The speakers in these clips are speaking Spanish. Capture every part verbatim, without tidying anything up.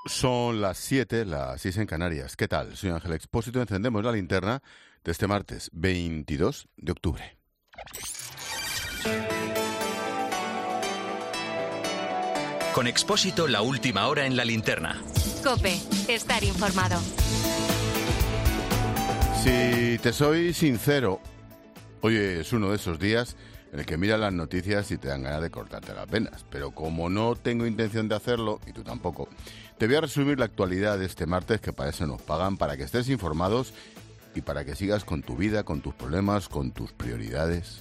Son las siete, las seis en Canarias. ¿Qué tal? Soy Ángel Expósito. Encendemos la linterna de este martes veintidós de octubre. Con Expósito, la última hora en la linterna. COPE, estar informado. Si te soy sincero, hoy es uno de esos días en el que miras las noticias y te dan ganas de cortarte las venas. Pero como no tengo intención de hacerlo, y tú tampoco, te voy a resumir la actualidad de este martes, que para eso nos pagan, para que estés informados y para que sigas con tu vida, con tus problemas, con tus prioridades.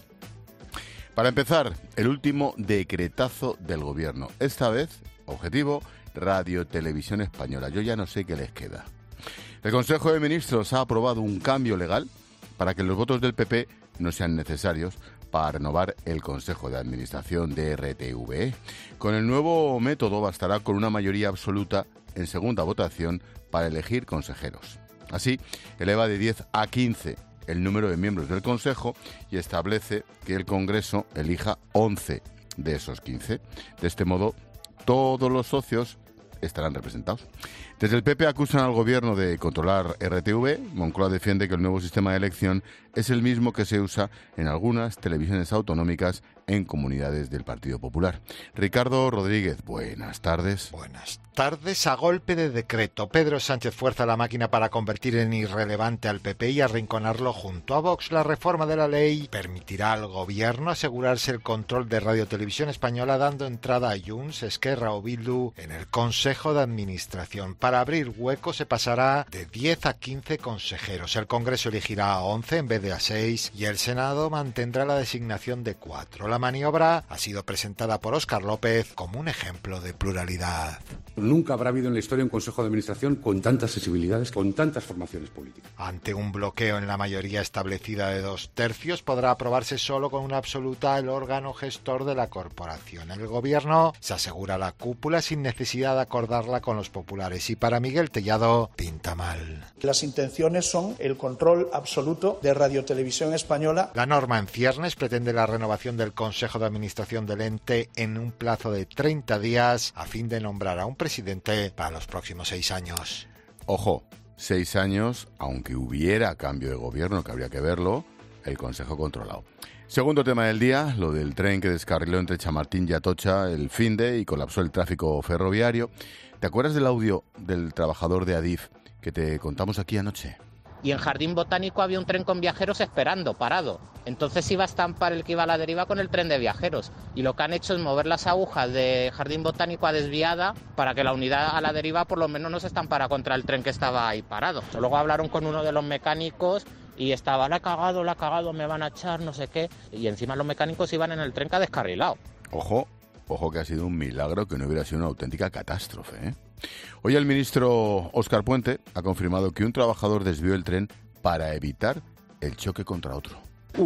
Para empezar, el último decretazo del gobierno. Esta vez, objetivo, Radio Televisión Española. Yo ya no sé qué les queda. El Consejo de Ministros ha aprobado un cambio legal para que los votos del P P no sean necesarios para renovar el Consejo de Administración de R T V E. Con el nuevo método bastará con una mayoría absoluta en segunda votación para elegir consejeros. Así, eleva de diez a quince el número de miembros del Consejo y establece que el Congreso elija once de esos quince. De este modo, todos los socios estarán representados. Desde el P P acusan al gobierno de controlar R T V. Moncloa defiende que el nuevo sistema de elección es el mismo que se usa en algunas televisiones autonómicas en comunidades del Partido Popular. Ricardo Rodríguez, buenas tardes. Buenas tardes. A golpe de decreto, Pedro Sánchez fuerza la máquina para convertir en irrelevante al P P y arrinconarlo junto a Vox. La reforma de la ley permitirá al gobierno asegurarse el control de Radio Televisión Española, dando entrada a Junts, Esquerra o Bildu en el Consejo de Administración. Para abrir huecos se pasará de diez a quince consejeros. El Congreso elegirá a once en vez de a seis y el Senado mantendrá la designación de cuatro. La maniobra ha sido presentada por Óscar López como un ejemplo de pluralidad. Nunca habrá habido en la historia un Consejo de Administración con tantas sensibilidades, con tantas formaciones políticas. Ante un bloqueo en la mayoría establecida de dos tercios, podrá aprobarse solo con una absoluta el órgano gestor de la corporación. El gobierno se asegura la cúpula sin necesidad de acordarla con los populares. Y para Miguel Tellado, pinta mal. Las intenciones son el control absoluto de Radio Televisión Española. La norma en ciernes pretende la renovación del Consejo de Administración del ente en un plazo de treinta días a fin de nombrar a un presidente para los próximos seis años. Ojo, seis años, aunque hubiera cambio de gobierno, que habría que verlo, el Consejo controlado. Segundo tema del día, lo del tren que descarriló entre Chamartín y Atocha el finde y colapsó el tráfico ferroviario. ¿Te acuerdas del audio del trabajador de Adif que te contamos aquí anoche? Y en Jardín Botánico había un tren con viajeros esperando, parado. Entonces iba a estampar el que iba a la deriva con el tren de viajeros. Y lo que han hecho es mover las agujas de Jardín Botánico a desviada para que la unidad a la deriva por lo menos no se estampara contra el tren que estaba ahí parado. Luego hablaron con uno de los mecánicos y estaba, la ha cagado, la ha cagado, me van a echar, no sé qué. Y encima los mecánicos iban en el tren que ha descarrilado. Ojo, ojo que ha sido un milagro que no hubiera sido una auténtica catástrofe, ¿eh? Hoy el ministro Óscar Puente ha confirmado que un trabajador desvió el tren para evitar el choque contra otro.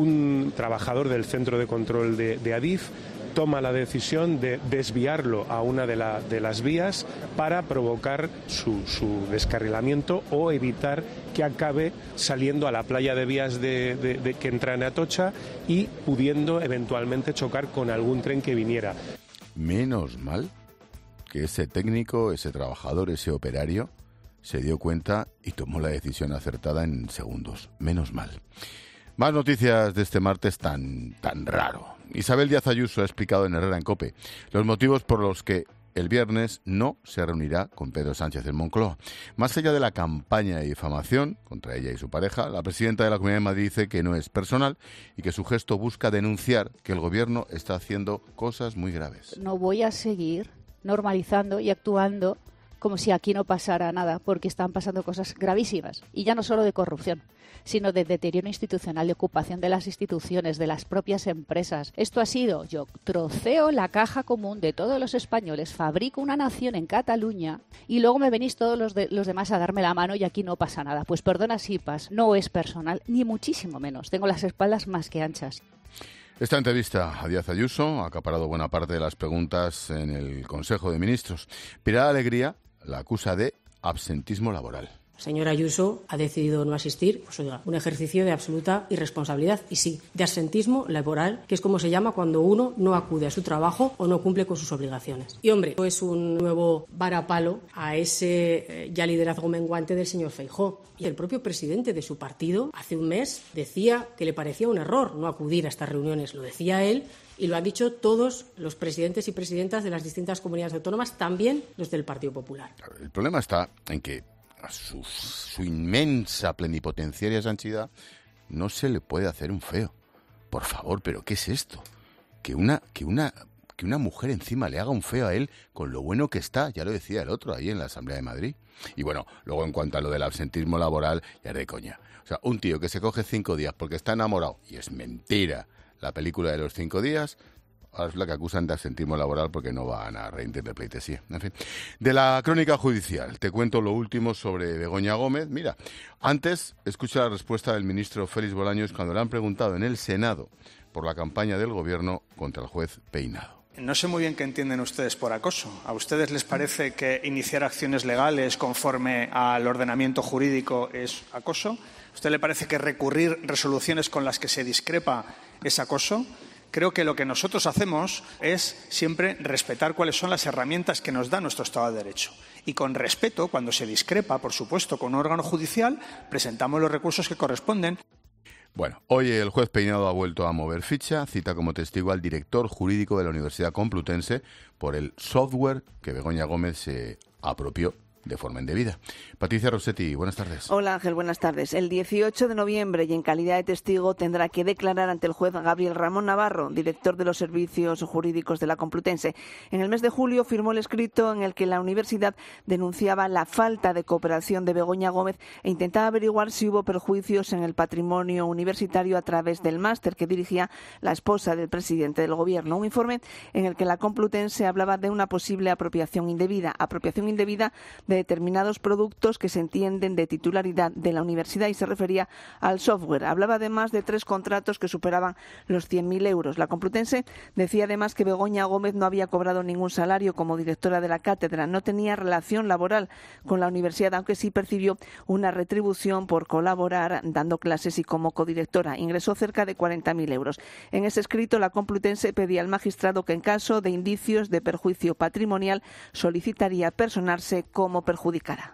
Un trabajador del centro de control de, de Adif toma la decisión de desviarlo a una de, la, de las vías para provocar su, su descarrilamiento o evitar que acabe saliendo a la playa de vías de, de, de, que entra en Atocha y pudiendo eventualmente chocar con algún tren que viniera. Menos mal que ese técnico, ese trabajador, ese operario se dio cuenta y tomó la decisión acertada en segundos. Menos mal. Más noticias de este martes tan, tan raro. Isabel Díaz Ayuso ha explicado en Herrera en COPE los motivos por los que el viernes no se reunirá con Pedro Sánchez en Moncloa. Más allá de la campaña de difamación contra ella y su pareja, la presidenta de la Comunidad de Madrid dice que no es personal y que su gesto busca denunciar que el gobierno está haciendo cosas muy graves. No voy a seguir normalizando y actuando como si aquí no pasara nada, porque están pasando cosas gravísimas. Y ya no solo de corrupción, sino de deterioro institucional, de ocupación de las instituciones, de las propias empresas. Esto ha sido, yo troceo la caja común de todos los españoles, fabrico una nación en Cataluña y luego me venís todos los, de, los demás a darme la mano y aquí no pasa nada. Pues perdona, Sipas, no es personal, ni muchísimo menos. Tengo las espaldas más que anchas. Esta entrevista a Díaz Ayuso ha acaparado buena parte de las preguntas en el Consejo de Ministros. Pilar Alegría la acusa de absentismo laboral. Señora Ayuso ha decidido no asistir, pues oiga, un ejercicio de absoluta irresponsabilidad y sí, de absentismo laboral, que es como se llama cuando uno no acude a su trabajo o no cumple con sus obligaciones. Y hombre, es un nuevo varapalo a ese eh, ya liderazgo menguante del señor Feijóo. Y el propio presidente de su partido hace un mes decía que le parecía un error no acudir a estas reuniones. Lo decía él y lo han dicho todos los presidentes y presidentas de las distintas comunidades autónomas, también los del Partido Popular. El problema está en que a su, su inmensa plenipotenciaria Sanchida no se le puede hacer un feo. Por favor, ¿pero qué es esto? Que una, que una, que una mujer encima le haga un feo a él con lo bueno que está, ya lo decía el otro ahí en la Asamblea de Madrid. Y bueno, luego en cuanto a lo del absentismo laboral, ya es de coña. O sea, un tío que se coge cinco días porque está enamorado, y es mentira, la película de los cinco días, ahora es la que acusan de absentismo laboral porque no van a rendir de pleitesía. En fin, de la crónica judicial, te cuento lo último sobre Begoña Gómez. Mira, antes escucha la respuesta del ministro Félix Bolaños cuando le han preguntado en el Senado por la campaña del gobierno contra el juez Peinado. No sé muy bien qué entienden ustedes por acoso. ¿A ustedes les parece que iniciar acciones legales conforme al ordenamiento jurídico es acoso? ¿A usted le parece que recurrir resoluciones con las que se discrepa es acoso? Creo que lo que nosotros hacemos es siempre respetar cuáles son las herramientas que nos da nuestro Estado de Derecho. Y con respeto, cuando se discrepa, por supuesto, con un órgano judicial, presentamos los recursos que corresponden. Bueno, hoy el juez Peinado ha vuelto a mover ficha, cita como testigo al director jurídico de la Universidad Complutense por el software que Begoña Gómez se apropió de forma indebida. Patricia Rossetti, buenas tardes. Hola Ángel, buenas tardes. El dieciocho de noviembre y en calidad de testigo tendrá que declarar ante el juez Gabriel Ramón Navarro, director de los servicios jurídicos de la Complutense. En el mes de julio firmó el escrito en el que la universidad denunciaba la falta de cooperación de Begoña Gómez e intentaba averiguar si hubo perjuicios en el patrimonio universitario a través del máster que dirigía la esposa del presidente del gobierno. Un informe en el que la Complutense hablaba de una posible apropiación indebida, apropiación indebida de determinados productos que se entienden de titularidad de la universidad y se refería al software. Hablaba además de tres contratos que superaban los cien mil euros. La Complutense decía además que Begoña Gómez no había cobrado ningún salario como directora de la cátedra, no tenía relación laboral con la universidad, aunque sí percibió una retribución por colaborar dando clases y como codirectora. Ingresó cerca de cuarenta mil euros. En ese escrito, la Complutense pedía al magistrado que en caso de indicios de perjuicio patrimonial solicitaría personarse como perjudicara.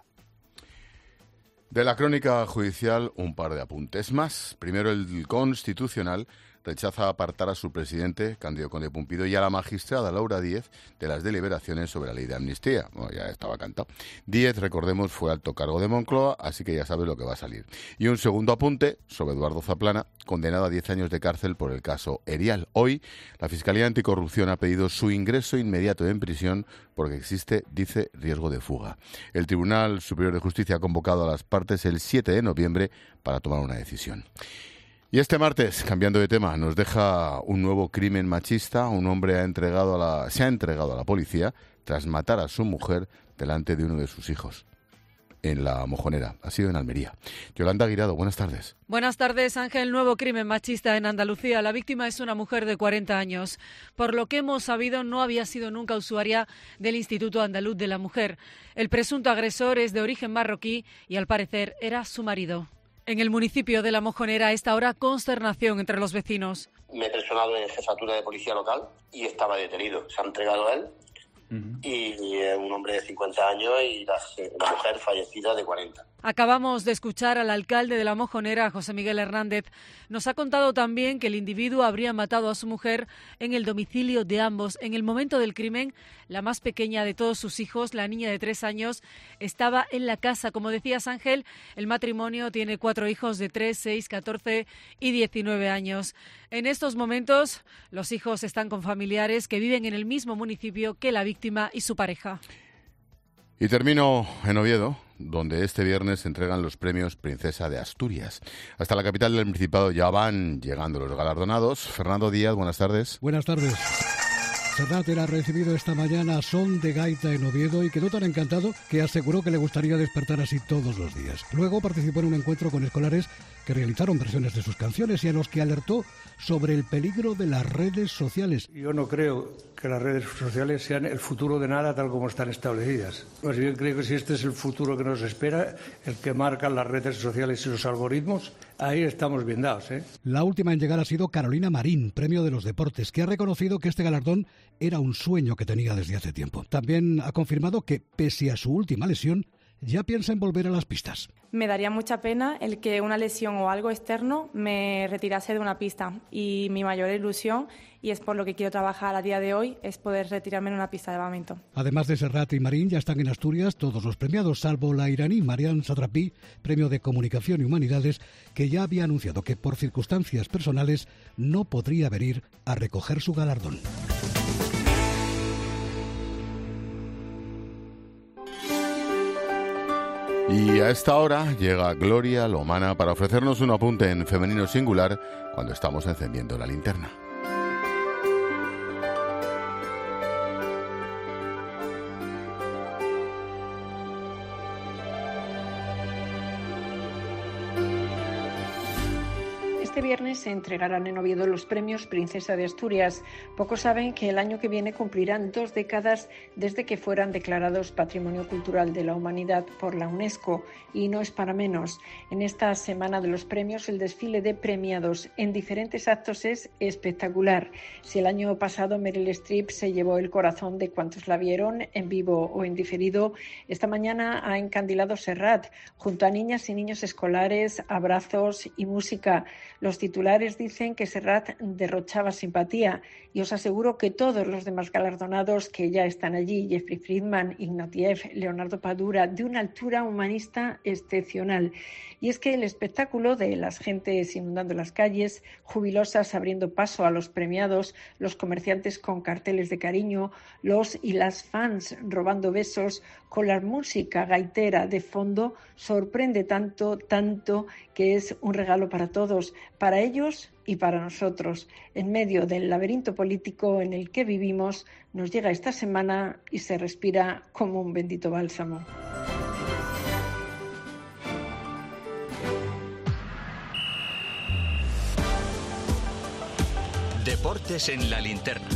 De la crónica judicial, un par de apuntes más. Primero, el Constitucional rechaza apartar a su presidente, Cándido Conde Pumpido, y a la magistrada Laura Díez de las deliberaciones sobre la ley de amnistía. Bueno, ya estaba cantado. Díez, recordemos, fue alto cargo de Moncloa, así que ya sabes lo que va a salir. Y un segundo apunte sobre Eduardo Zaplana, condenado a diez años de cárcel por el caso Erial. Hoy, la Fiscalía Anticorrupción ha pedido su ingreso inmediato en prisión porque existe, dice, riesgo de fuga. El Tribunal Superior de Justicia ha convocado a las partes el siete de noviembre para tomar una decisión. Y este martes, cambiando de tema, nos deja un nuevo crimen machista. Un hombre ha entregado a la, se ha entregado a la policía tras matar a su mujer delante de uno de sus hijos. En La Mojonera, ha sido en Almería. Yolanda Guirado, buenas tardes. Buenas tardes, Ángel. Nuevo crimen machista en Andalucía. La víctima es una mujer de cuarenta años. Por lo que hemos sabido, no había sido nunca usuaria del Instituto Andaluz de la Mujer. El presunto agresor es de origen marroquí y, al parecer, era su marido. En el municipio de La Mojonera, a esta hhora, consternación entre los vecinos. Me he personado en jefatura de policía local y estaba detenido. Se ha entregado a él. Uh-huh. Y eh, un hombre de cincuenta años y la, la mujer fallecida de cuarenta. Acabamos de escuchar al alcalde de La Mojonera, José Miguel Hernández. Nos ha contado también que el individuo habría matado a su mujer en el domicilio de ambos. En el momento del crimen, la más pequeña de todos sus hijos, la niña de tres años, estaba en la casa. Como decías, Ángel, el matrimonio tiene cuatro hijos de tres, seis, catorce y diecinueve años. En estos momentos, los hijos están con familiares que viven en el mismo municipio que la víctima y su pareja. Y termino en Oviedo, donde este viernes se entregan los premios Princesa de Asturias. Hasta la capital del Principado ya van llegando los galardonados. Fernando Díaz, buenas tardes. Buenas tardes. Serrat era recibido esta mañana a son de gaita en Oviedo y quedó tan encantado que aseguró que le gustaría despertar así todos los días. Luego participó en un encuentro con escolares que realizaron versiones de sus canciones y a los que alertó sobre el peligro de las redes sociales. Yo no creo que las redes sociales sean el futuro de nada tal como están establecidas. Pues yo creo que si este es el futuro que nos espera, el que marcan las redes sociales y los algoritmos, ahí estamos bien dados, ¿eh? La última en llegar ha sido Carolina Marín, premio de los deportes, que ha reconocido que este galardón era un sueño que tenía desde hace tiempo. También ha confirmado que, pese a su última lesión, ya piensa en volver a las pistas. Me daría mucha pena el que una lesión o algo externo me retirase de una pista, y mi mayor ilusión, y es por lo que quiero trabajar a día de hoy, es poder retirarme en una pista de badminton. Además de Serrat y Marín, ya están en Asturias todos los premiados, salvo la iraní Marian Satrapi, premio de Comunicación y Humanidades, que ya había anunciado que por circunstancias personales no podría venir a recoger su galardón. Y a esta hora llega Gloria Lomana para ofrecernos un apunte en femenino singular cuando estamos encendiendo la linterna. Este viernes se entregarán en Oviedo los premios Princesa de Asturias. Pocos saben que el año que viene cumplirán dos décadas desde que fueran declarados Patrimonio Cultural de la Humanidad por la UNESCO, y no es para menos. En esta semana de los premios, el desfile de premiados en diferentes actos es espectacular. Si el año pasado Meryl Streep se llevó el corazón de cuantos la vieron en vivo o en diferido, esta mañana ha encandilado Serrat, junto a niñas y niños escolares, abrazos y música. Los titulares dicen que Serrat derrochaba simpatía, y os aseguro que todos los demás galardonados que ya están allí, Jeffrey Friedman, Ignatieff, Leonardo Padura, de una altura humanista excepcional. Y es que el espectáculo de las gentes inundando las calles, jubilosas abriendo paso a los premiados, los comerciantes con carteles de cariño, los y las fans robando besos, con la música gaitera de fondo, sorprende tanto, tanto, que es un regalo para todos, para ellos y para nosotros. En medio del laberinto político en el que vivimos, nos llega esta semana y se respira como un bendito bálsamo. Deportes en la linterna.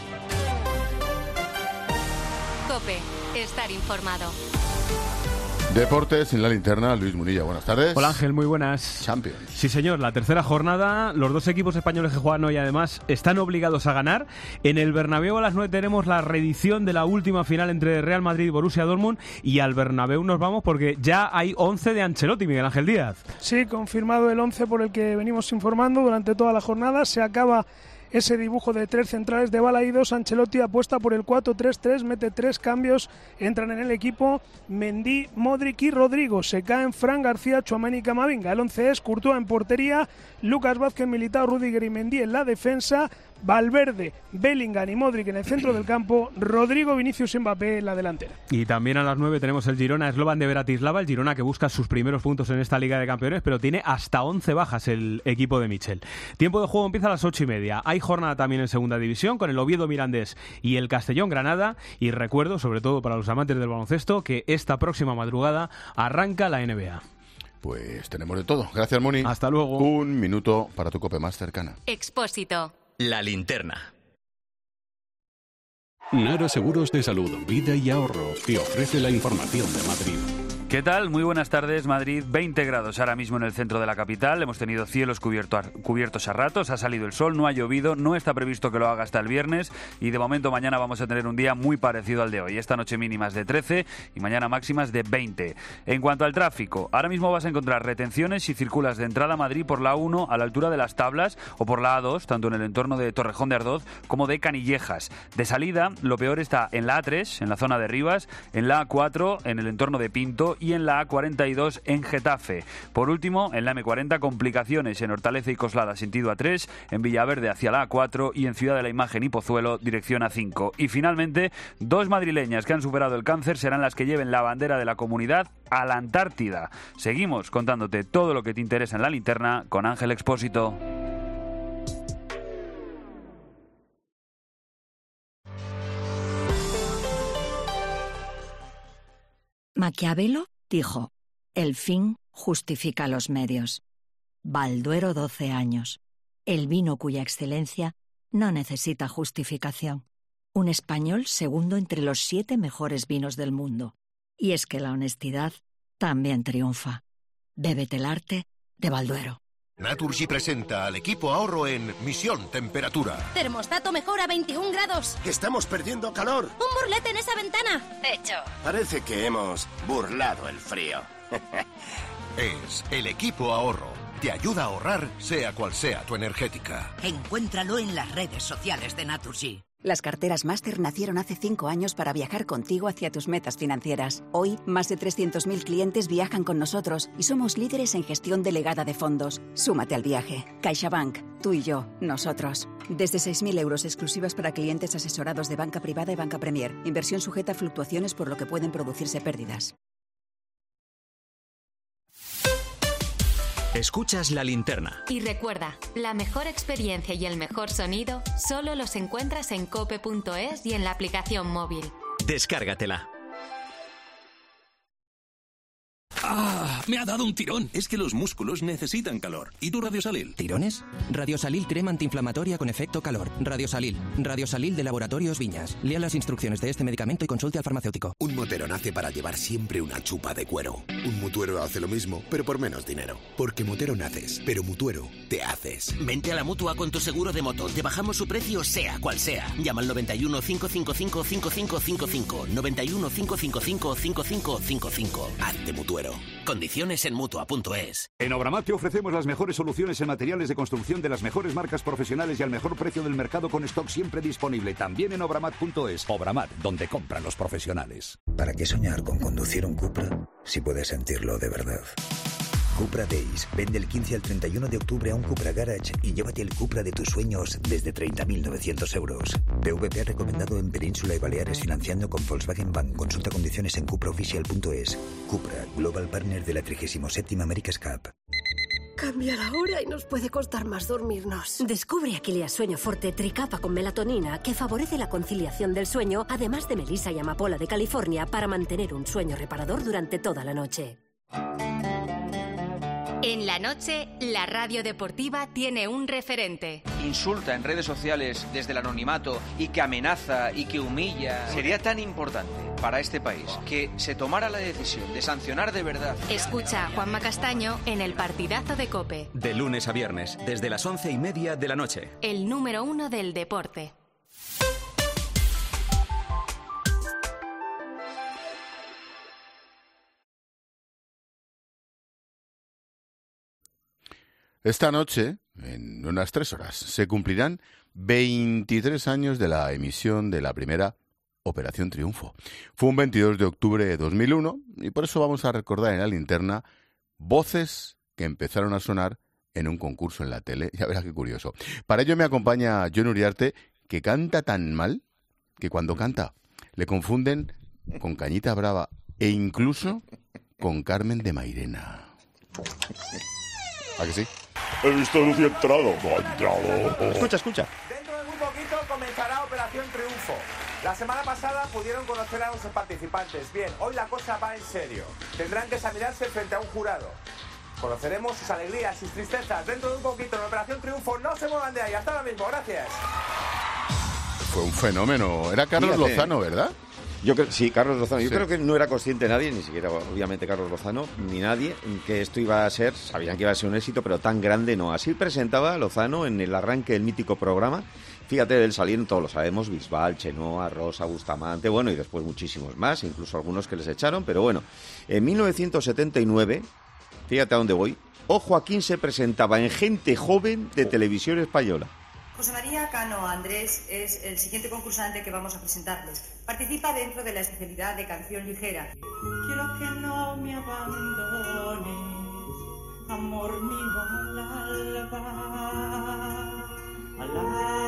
COPE, estar informado. Deportes en la linterna, Luis Munilla, buenas tardes. Hola Ángel, muy buenas. Champions. Sí señor, la tercera jornada, los dos equipos españoles que juegan hoy además están obligados a ganar. En el Bernabéu a las nueve tenemos la reedición de la última final entre Real Madrid y Borussia Dortmund, y al Bernabéu nos vamos porque ya hay once de Ancelotti, Miguel Ángel Díaz. Sí, confirmado el once por el que venimos informando durante toda la jornada. Se acaba ese dibujo de tres centrales de balaídos. Ancelotti apuesta por el cuatro tres tres, mete tres cambios, entran en el equipo Mendy, Modric y Rodrigo. Se caen Fran García, Tchouaméni y Camavinga. El once es Courtois en portería, Lucas Vázquez, Militao, Rudiger y Mendy en la defensa, Valverde, Bellingham y Modric en el centro del campo, Rodrigo, Vinicius y Mbappé en la delantera. Y también a las nueve tenemos el Girona Slovan de Bratislava, el Girona que busca sus primeros puntos en esta Liga de Campeones, pero tiene hasta once bajas el equipo de Michel. Tiempo de juego empieza a las ocho y media. Hay jornada también en Segunda División con el Oviedo Mirandés y el Castellón Granada, y recuerdo, sobre todo para los amantes del baloncesto, que esta próxima madrugada arranca la N B A. Pues tenemos de todo. Gracias, Moni. Hasta luego. Un minuto para tu COPE más cercana. Expósito. La linterna. Nara Seguros de Salud, Vida y Ahorro te ofrece la información de Madrid. ¿Qué tal? Muy buenas tardes. Madrid, veinte grados ahora mismo en el centro de la capital. Hemos tenido cielos cubierto a, cubiertos a ratos, ha salido el sol, no ha llovido, no está previsto que lo haga hasta el viernes, y de momento mañana vamos a tener un día muy parecido al de hoy. Esta noche mínimas de trece y mañana máximas de veinte. En cuanto al tráfico, ahora mismo vas a encontrar retenciones si circulas de entrada a Madrid por la uno a la altura de Las Tablas o por la A dos, tanto en el entorno de Torrejón de Ardoz como de Canillejas. De salida, lo peor está en la A tres, en la zona de Rivas, en la A cuatro, en el entorno de Pinto, y en la A cuarenta y dos en Getafe. Por último, en la eme cuarenta, complicaciones en Hortaleza y Coslada sentido A tres, en Villaverde hacia la A cuatro y en Ciudad de la Imagen y Pozuelo dirección A cinco. Y finalmente, dos madrileñas que han superado el cáncer serán las que lleven la bandera de la comunidad a la Antártida. Seguimos contándote todo lo que te interesa en la linterna con Ángel Expósito. Maquiavelo dijo, el fin justifica los medios. Balduero doce años. El vino cuya excelencia no necesita justificación. Un español segundo entre los siete mejores vinos del mundo. Y es que la honestidad también triunfa. Bébete el arte de Balduero. Naturgy presenta al equipo ahorro en Misión Temperatura. Termostato mejor a veintiún grados. Estamos perdiendo calor. Un burlete en esa ventana. Hecho. Parece que hemos burlado el frío. Es el equipo ahorro. Te ayuda a ahorrar, sea cual sea tu energética. Encuéntralo en las redes sociales de Naturgy. Las carteras Master nacieron hace cinco años para viajar contigo hacia tus metas financieras. Hoy, más de trescientos mil clientes viajan con nosotros y somos líderes en gestión delegada de fondos. Súmate al viaje. CaixaBank. Tú y yo. Nosotros. Desde seis mil euros exclusivas para clientes asesorados de banca privada y banca Premier. Inversión sujeta a fluctuaciones por lo que pueden producirse pérdidas. Escuchas La Linterna. Y recuerda, la mejor experiencia y el mejor sonido solo los encuentras en cope punto es y en la aplicación móvil. Descárgatela. ¡Ah! Me ha dado un tirón. Es que los músculos necesitan calor. ¿Y tu Radiosalil? ¿Tirones? Radiosalil crema antiinflamatoria con efecto calor. Radiosalil. Radiosalil de Laboratorios Viñas. Lea las instrucciones de este medicamento y consulte al farmacéutico. Un motero nace para llevar siempre una chupa de cuero. Un mutuero hace lo mismo, pero por menos dinero. Porque motero naces, pero mutuero te haces. Vente a la Mutua con tu seguro de moto. Te bajamos su precio sea cual sea. Llama al noventa y uno, cinco cinco cinco, cinco cinco cinco cinco. noventa y uno, cinco cinco cinco, cinco cinco cinco cinco. Hazte mutuero. Condiciones en Mutua punto es. En Obramat te ofrecemos las mejores soluciones en materiales de construcción de las mejores marcas profesionales y al mejor precio del mercado con stock siempre disponible. También en Obramat punto es. Obramat, donde compran los profesionales. ¿Para qué soñar con conducir un Cupra si puedes sentirlo de verdad? Cupra Days. Vende el quince al treinta y uno de octubre a un Cupra Garage y llévate el Cupra de tus sueños desde treinta mil novecientos euros. P V P recomendado en Península y Baleares financiando con Volkswagen Bank. Consulta condiciones en cupra oficial punto es. Cupra, Global Partner de la trigésima séptima America's Cup. Cambia la hora y nos puede costar más dormirnos. Descubre Aquilia Sueño Forte Tricapa con melatonina que favorece la conciliación del sueño, además de melisa y amapola de California para mantener un sueño reparador durante toda la noche. En la noche, la radio deportiva tiene un referente. Insulta en redes sociales desde el anonimato y que amenaza y que humilla. Sería tan importante para este país que se tomara la decisión de sancionar de verdad. Escucha a Juanma Castaño en el partidazo de COPE. De lunes a viernes, desde las once y media de la noche. El número uno del deporte. Esta noche, en unas tres horas, se cumplirán veintitrés años de la emisión de la primera Operación Triunfo. Fue un veintidós de octubre de dos mil uno y por eso vamos a recordar en la linterna voces que empezaron a sonar en un concurso en la tele. Ya verás qué curioso. Para ello me acompaña Jon Uriarte, que canta tan mal que cuando canta le confunden con Cañita Brava e incluso con Carmen de Mairena. ¿A que sí? He visto a Lucía entrado. No ha entrado. Escucha, escucha. Dentro de muy poquito comenzará Operación Triunfo. La semana pasada pudieron conocer a los participantes. Bien, hoy la cosa va en serio. Tendrán que examinarse frente a un jurado. Conoceremos sus alegrías, sus tristezas. Dentro de un poquito en Operación Triunfo. No se muevan de ahí. Hasta ahora mismo. Gracias. Fue un fenómeno. Era Carlos Fíjate. Lozano, ¿verdad? Yo creo, sí, Carlos Lozano. Yo Sí. creo que no era consciente nadie, ni siquiera obviamente Carlos Lozano, ni nadie, que esto iba a ser, sabían que iba a ser un éxito, pero tan grande no. Así presentaba Lozano en el arranque del mítico programa. Fíjate, de él salieron, todos lo sabemos, Bisbal, Chenoa, Rosa, Bustamante, bueno, y después muchísimos más, incluso algunos que les echaron, pero bueno. En mil novecientos setenta y nueve, fíjate a dónde voy, O Joaquín se presentaba en Gente Joven de Televisión Española. José María Cano Andrés es el siguiente concursante que vamos a presentarles. Participa dentro de la especialidad de canción ligera. Quiero que no me abandones, amor mío, al alba, al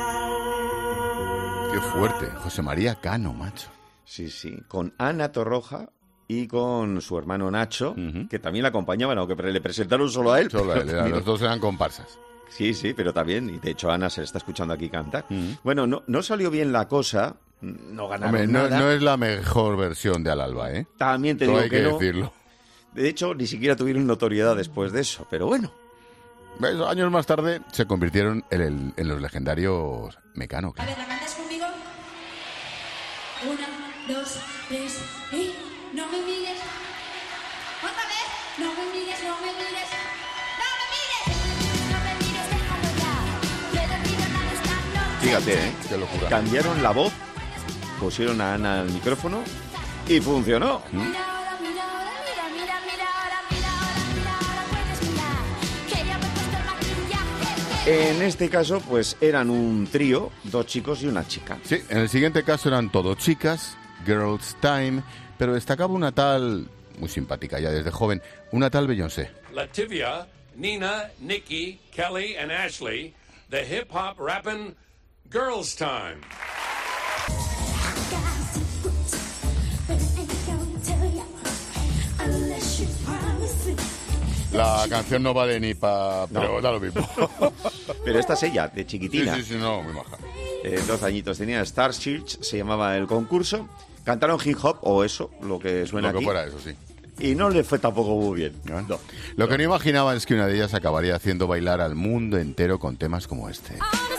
alba. Qué fuerte. José María Cano, macho. Sí, sí, con Ana Torroja y con su hermano Nacho, uh-huh. que también la acompañaban, aunque le presentaron solo a él. Solo a él, eran, los dos eran comparsas. Sí, sí, pero también, y de hecho Ana se le está escuchando aquí cantar. Uh-huh. Bueno, no, no salió bien la cosa, no ganaron Hombre, no, nada. no es la mejor versión de Al Alba, ¿eh? También te Todo digo hay que, que no. decirlo. De hecho, ni siquiera tuvieron notoriedad después de eso, pero bueno. ¿Ves? Años más tarde se convirtieron en, el, en los legendarios Mecano. A ver, ¿la cantas conmigo? Una, dos, tres, y no me mires. Otra vez, no me mires, no me mires. ¡No me mires! No me mires, déjalo ya. Que he dormido nada esta noche. Fíjate, ¿eh? Qué locura. Cambiaron la voz, pusieron a Ana al micrófono y funcionó. ¿Mm? Mira ahora, mira ahora, mira, mira, mira ahora, mira ahora, mira ahora, puedes mirar. Que ya me he puesto el maquillaje. En este caso, pues eran un trío, dos chicos y una chica. Sí, en el siguiente caso eran todo chicas, Girls Time, pero destacaba una tal, muy simpática ya desde joven, una tal Beyoncé. Lativia, Nina, Nikki, Kelly and Ashley, the hip hop rapping Girls Time. La canción no vale ni para... pero No. da lo mismo. Pero esta es ella, de chiquitina. Sí, sí, sí, no, muy maja. Eh, doce añitos tenía, Star Search se llamaba el concurso. Cantaron hip hop, o eso, lo que suena Lo que aquí. fuera eso, sí. Y no le fue tampoco muy bien. ¿No? No. Lo que no imaginaban es que una de ellas acabaría haciendo bailar al mundo entero con temas como este.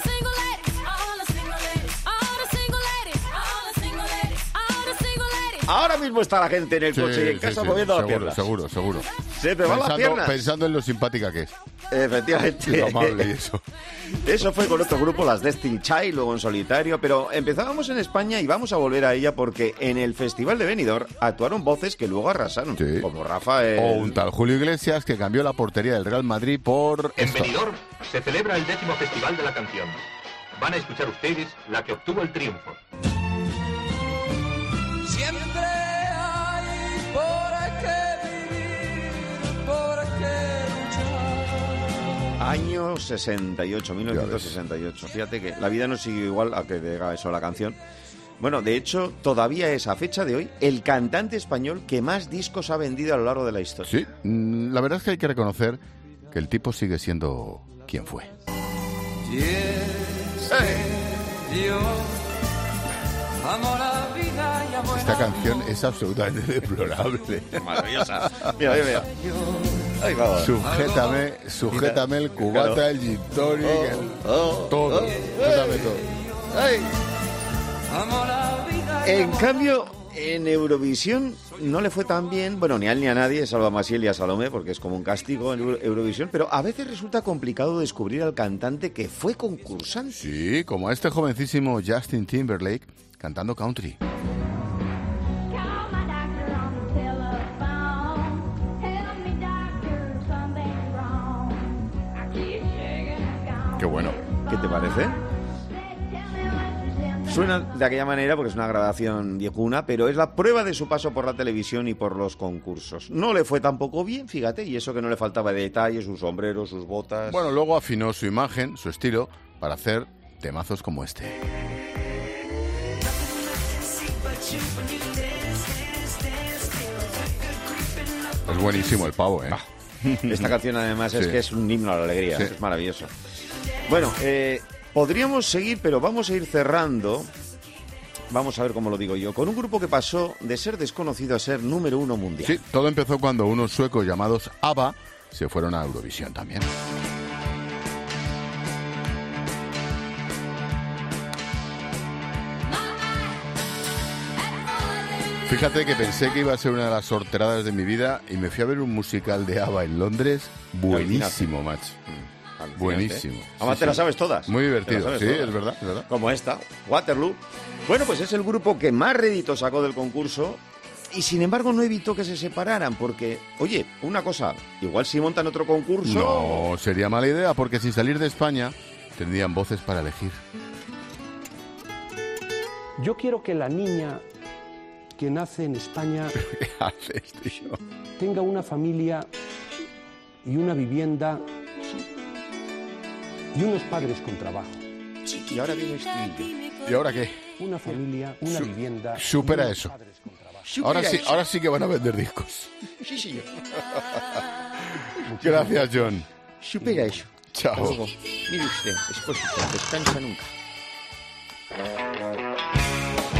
Ahora mismo está la gente en el Sí, coche y en sí, casa sí, moviendo las seguro, piernas. seguro, seguro. Se te van las Pensando, piernas. pensando en lo simpática que es. Efectivamente. Y lo amable y eso. Eso fue con otro grupo, las Destiny Child, luego en solitario, pero empezábamos en España y vamos a volver a ella porque en el Festival de Benidorm actuaron voces que luego arrasaron, Sí. como Rafael. O un tal Julio Iglesias que cambió la portería del Real Madrid por... En esto. Benidorm se celebra el décimo Festival de la Canción. Van a escuchar ustedes la que obtuvo el triunfo. Siempre hay por qué vivir, por qué luchar. Año sesenta y ocho, mil novecientos sesenta y ocho. Fíjate que la vida no sigue igual a que diga eso la canción. Bueno, de hecho, todavía es a fecha de hoy el cantante español que más discos ha vendido a lo largo de la historia. Sí, mm, la verdad es que hay que reconocer que el tipo sigue siendo quien fue. Yo amo la vida y amo el Esta canción es absolutamente deplorable. Maravillosa. Mira, mira, mira. Ahí va. Sujétame, sujétame el cubata, Claro. el gin tonic, Oh, el- oh, todo. oh, Sujétame ay. todo. Ay. amo la vida y En amo- cambio, en Eurovisión no le fue tan bien, bueno, ni a él ni a nadie, salvo a Maciel y a Salomé, porque es como un castigo en Euro- Eurovisión, pero a veces resulta complicado descubrir al cantante que fue concursante. Sí, como a este jovencísimo Justin Timberlake cantando country. Qué bueno. ¿Qué te parece? Suena de aquella manera porque es una grabación viejuna, pero es la prueba de su paso por la televisión y por los concursos. No le fue tampoco bien, fíjate, y eso que no le faltaba de detalle, sus sombreros, sus botas... Bueno, luego afinó su imagen, su estilo, para hacer temazos como este. Es buenísimo el pavo, ¿eh? Esta canción además es Sí. que es un himno a la alegría, Sí. es maravilloso. Bueno, eh, podríamos seguir, pero vamos a ir cerrando. Vamos a ver cómo lo digo yo. Con un grupo que pasó de ser desconocido a ser número uno mundial. Sí, todo empezó cuando unos suecos llamados ABBA se fueron a Eurovisión también. Fíjate que pensé que iba a ser una de las sorteradas de mi vida y me fui a ver un musical de ABBA en Londres. Buenísimo, macho. Buenísimo. Además Sí, te las sí. sabes todas. Muy Te las divertido, sabes sí, todas. es verdad, es verdad. Como esta, Waterloo. Bueno, pues es el grupo que más rédito sacó del concurso y sin embargo no evitó que se separaran porque, oye, una cosa, igual si montan otro concurso... No, sería mala idea porque sin salir de España tendrían voces para elegir. Yo quiero que la niña que nace en España ¿Qué haces, tío? tenga una familia y una vivienda y unos padres con trabajo. Y ahora viene esto. ¿Y ahora qué? Una familia, una Su- vivienda. supera y unos eso. padres con trabajo. Ahora sí, ahora sí que van a vender discos. Sí, señor. Gracias, John. Supera eso. Chao. Hasta luego. Mire usted, Expósito, descansa nunca.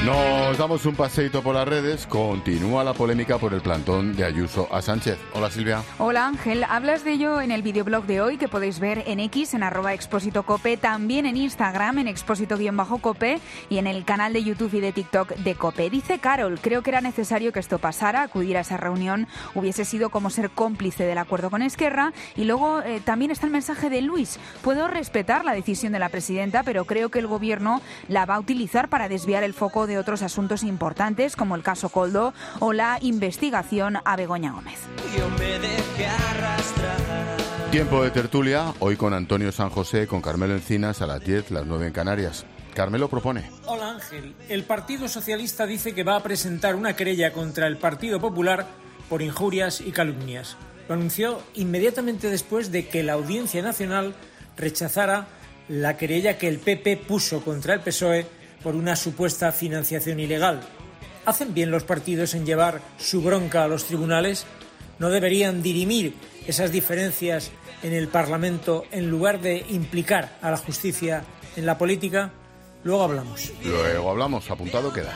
Nos damos un paseíto por las redes. Continúa la polémica por el plantón de Ayuso a Sánchez. Hola, Silvia. Hola, Ángel. Hablas de ello en el videoblog de hoy, que podéis ver en X, en arroba expósito cope, también en Instagram, en expósito-cope, y en el canal de YouTube y de TikTok de Cope. Dice Carol: creo que era necesario que esto pasara, acudir a esa reunión hubiese sido como ser cómplice del acuerdo con Esquerra. Y luego eh, también está el mensaje de Luis: puedo respetar la decisión de la presidenta, pero creo que el gobierno la va a utilizar para desviar el foco de otros asuntos importantes, como el caso Koldo o la investigación a Begoña Gómez. Yo me dejé arrastrar. Tiempo de tertulia, hoy con Antonio San José, con Carmelo Encinas, a las diez, las nueve en Canarias. Carmelo propone. Hola, Ángel. El Partido Socialista dice que va a presentar una querella contra el Partido Popular por injurias y calumnias. Lo anunció inmediatamente después de que la Audiencia Nacional rechazara la querella que el P P puso contra el P S O E por una supuesta financiación ilegal. ¿Hacen bien los partidos en llevar su bronca a los tribunales? ¿No deberían dirimir esas diferencias en el Parlamento en lugar de implicar a la justicia en la política? Luego hablamos. Luego hablamos, apuntado queda.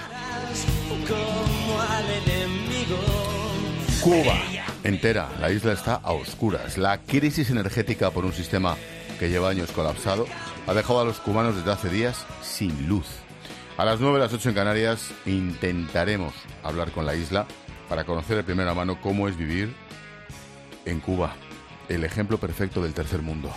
Cuba entera, la isla está a oscuras. La crisis energética por un sistema que lleva años colapsado ha dejado a los cubanos desde hace días sin luz. A las nueve, las ocho en Canarias, intentaremos hablar con la isla para conocer de primera mano cómo es vivir en Cuba, el ejemplo perfecto del tercer mundo.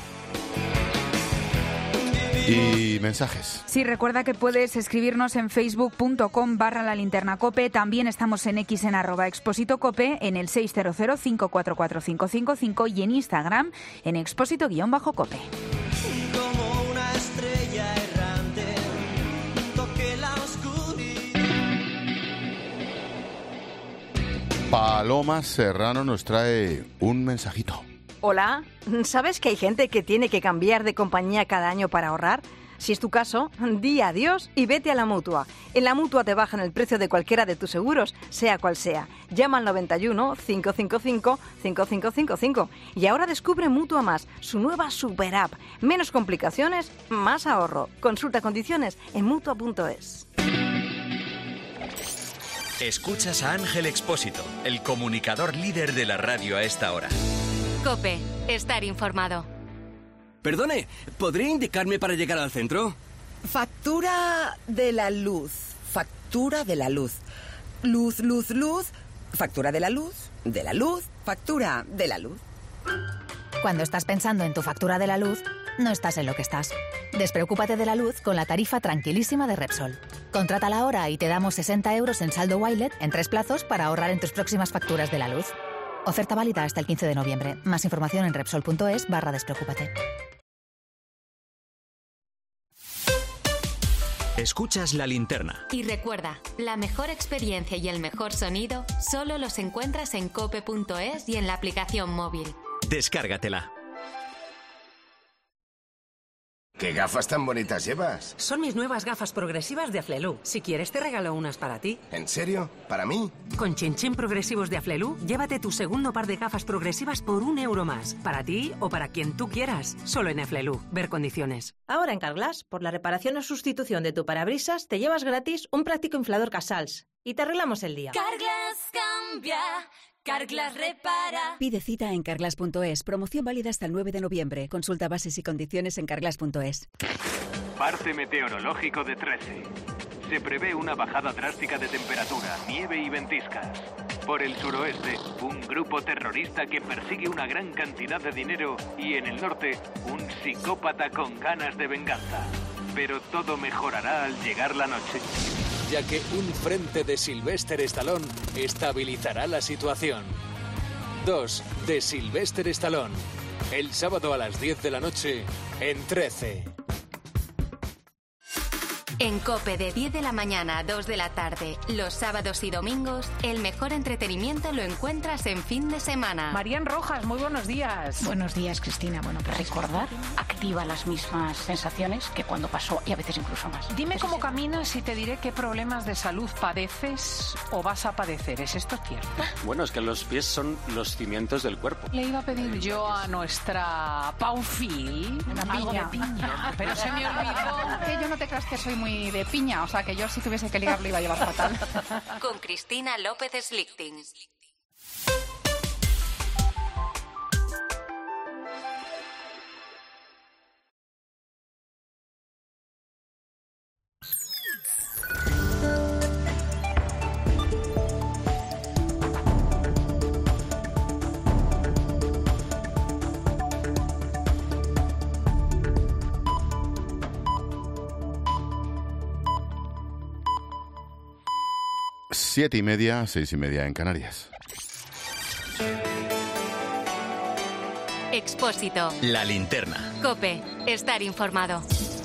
Y mensajes. Sí, recuerda que puedes escribirnos en facebook.com barra la linterna cope. También estamos en X, en arroba expósito cope, en el seis cero cero, cinco cuatro cuatro, cinco cinco cinco y en Instagram en expósito-cope. Como una estrella errante, toqué la oscuridad. Paloma Serrano nos trae un mensajito. Hola, ¿sabes que hay gente que tiene que cambiar de compañía cada año para ahorrar? Si es tu caso, di adiós y vete a la Mutua. En la Mutua te bajan el precio de cualquiera de tus seguros, sea cual sea. Llama al noventa y uno, cinco cinco cinco, cinco cinco cinco cinco. Y ahora descubre Mutua Más, su nueva super app. Menos complicaciones, más ahorro. Consulta condiciones en mutua punto es. Escuchas a Ángel Expósito, el comunicador líder de la radio a esta hora. COPE. Estar informado. Perdone, ¿podría indicarme para llegar al centro? Factura de la luz. Factura de la luz. Luz, luz, luz. Factura de la luz. De la luz. Factura de la luz. Cuando estás pensando en tu factura de la luz, no estás en lo que estás. Despreocúpate de la luz con la tarifa tranquilísima de Repsol. Contrátala ahora y te damos sesenta euros en saldo Wilet en tres plazos para ahorrar en tus próximas facturas de la luz. Oferta válida hasta el quince de noviembre. Más información en repsol.es barra despreocúpate. Escuchas La Linterna. Y recuerda, la mejor experiencia y el mejor sonido solo los encuentras en cope punto es y en la aplicación móvil. Descárgatela. ¿Qué gafas tan bonitas llevas? Son mis nuevas gafas progresivas de Aflelu. Si quieres, te regalo unas para ti. ¿En serio? ¿Para mí? Con Chin Chin progresivos de Aflelu, llévate tu segundo par de gafas progresivas por un euro más. Para ti o para quien tú quieras. Solo en Aflelu. Ver condiciones. Ahora en Carglass, por la reparación o sustitución de tu parabrisas, te llevas gratis un práctico inflador Casals. Y te arreglamos el día. Carglass cambia. Carglass repara. Pide cita en carglass punto es. Promoción válida hasta el nueve de noviembre. Consulta bases y condiciones en carglass punto es. Parte meteorológico de trece. Se prevé una bajada drástica de temperatura, nieve y ventiscas. Por el suroeste, un grupo terrorista que persigue una gran cantidad de dinero y en el norte, un psicópata con ganas de venganza. Pero todo mejorará al llegar la noche, ya que un frente de Sylvester Stallone estabilizará la situación. dos de Sylvester Stallone, el sábado a las diez de la noche en trece. En COPE de diez de la mañana a dos de la tarde, los sábados y domingos, el mejor entretenimiento lo encuentras en fin de semana. Marían Rojas, muy buenos días. Buenos días, Cristina. Bueno, recordar activa las mismas sensaciones que cuando pasó y a veces incluso más. Dime cómo caminas y te diré qué problemas de salud padeces o vas a padecer. ¿Es esto cierto? Bueno, es que los pies son los cimientos del cuerpo. Le iba a pedir yo a nuestra Paufil una algo piña. de piña, pero se me olvidó. Que yo no te creas que soy muy muy de piña, o sea que yo si tuviese que ligar lo iba a llevar fatal. Con Cristina López Slichting. Siete y media, seis y media en Canarias. Expósito. La linterna. COPE. Estar informado.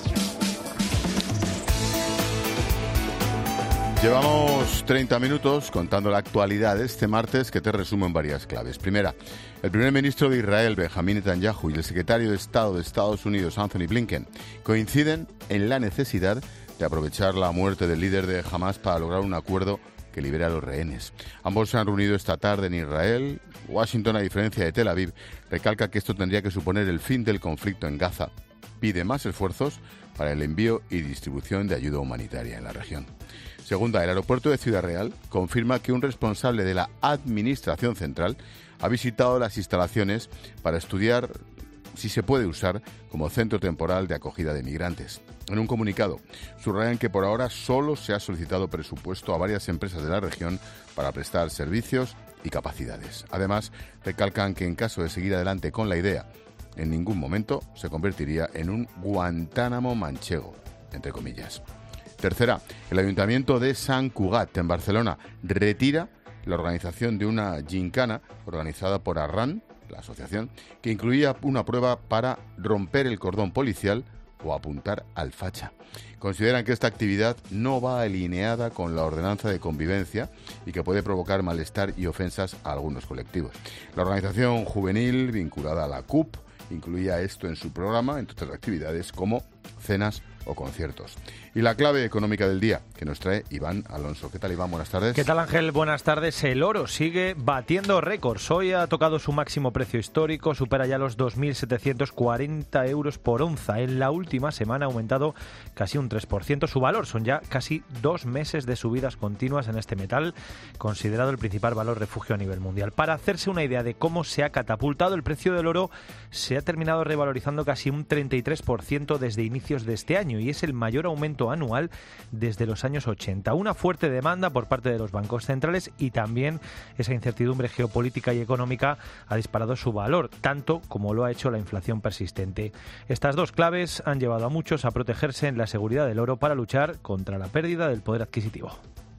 Llevamos treinta minutos contando la actualidad de este martes, que te resumo en varias claves. Primera, el primer ministro de Israel, Benjamín Netanyahu, y el secretario de Estado de Estados Unidos, Anthony Blinken, coinciden en la necesidad de aprovechar la muerte del líder de Hamas para lograr un acuerdo que libere a los rehenes. Ambos se han reunido esta tarde en Israel. Washington, a diferencia de Tel Aviv, recalca que esto tendría que suponer el fin del conflicto en Gaza. Pide más esfuerzos para el envío y distribución de ayuda humanitaria en la región. Segunda, el aeropuerto de Ciudad Real confirma que un responsable de la Administración Central ha visitado las instalaciones para estudiar si se puede usar como centro temporal de acogida de migrantes. En un comunicado, subrayan que por ahora solo se ha solicitado presupuesto a varias empresas de la región para prestar servicios y capacidades. Además, recalcan que en caso de seguir adelante con la idea, en ningún momento se convertiría en un Guantánamo manchego, entre comillas. Tercera, el Ayuntamiento de Sant Cugat, en Barcelona, retira la organización de una gincana organizada por Arran, la asociación, que incluía una prueba para romper el cordón policial o apuntar al facha. Consideran que esta actividad no va alineada con la ordenanza de convivencia y que puede provocar malestar y ofensas a algunos colectivos. La organización juvenil vinculada a la C U P incluía esto en su programa, entre otras actividades como cenas o conciertos. Y la clave económica del día, que nos trae Iván Alonso. ¿Qué tal, Iván? Buenas tardes. ¿Qué tal, Ángel? Buenas tardes. El oro sigue batiendo récords. Hoy ha tocado su máximo precio histórico, supera ya los dos mil setecientos cuarenta euros por onza. En la última semana ha aumentado casi un tres por ciento su valor. Son ya casi dos meses de subidas continuas en este metal, considerado el principal valor refugio a nivel mundial. Para hacerse una idea de cómo se ha catapultado, el precio del oro se ha terminado revalorizando casi un treinta y tres por ciento desde inicios de este año y es el mayor aumento anual desde los años ochenta. Una fuerte demanda por parte de los bancos centrales y también esa incertidumbre geopolítica y económica ha disparado su valor, tanto como lo ha hecho la inflación persistente. Estas dos claves han llevado a muchos a protegerse en la seguridad del oro para luchar contra la pérdida del poder adquisitivo.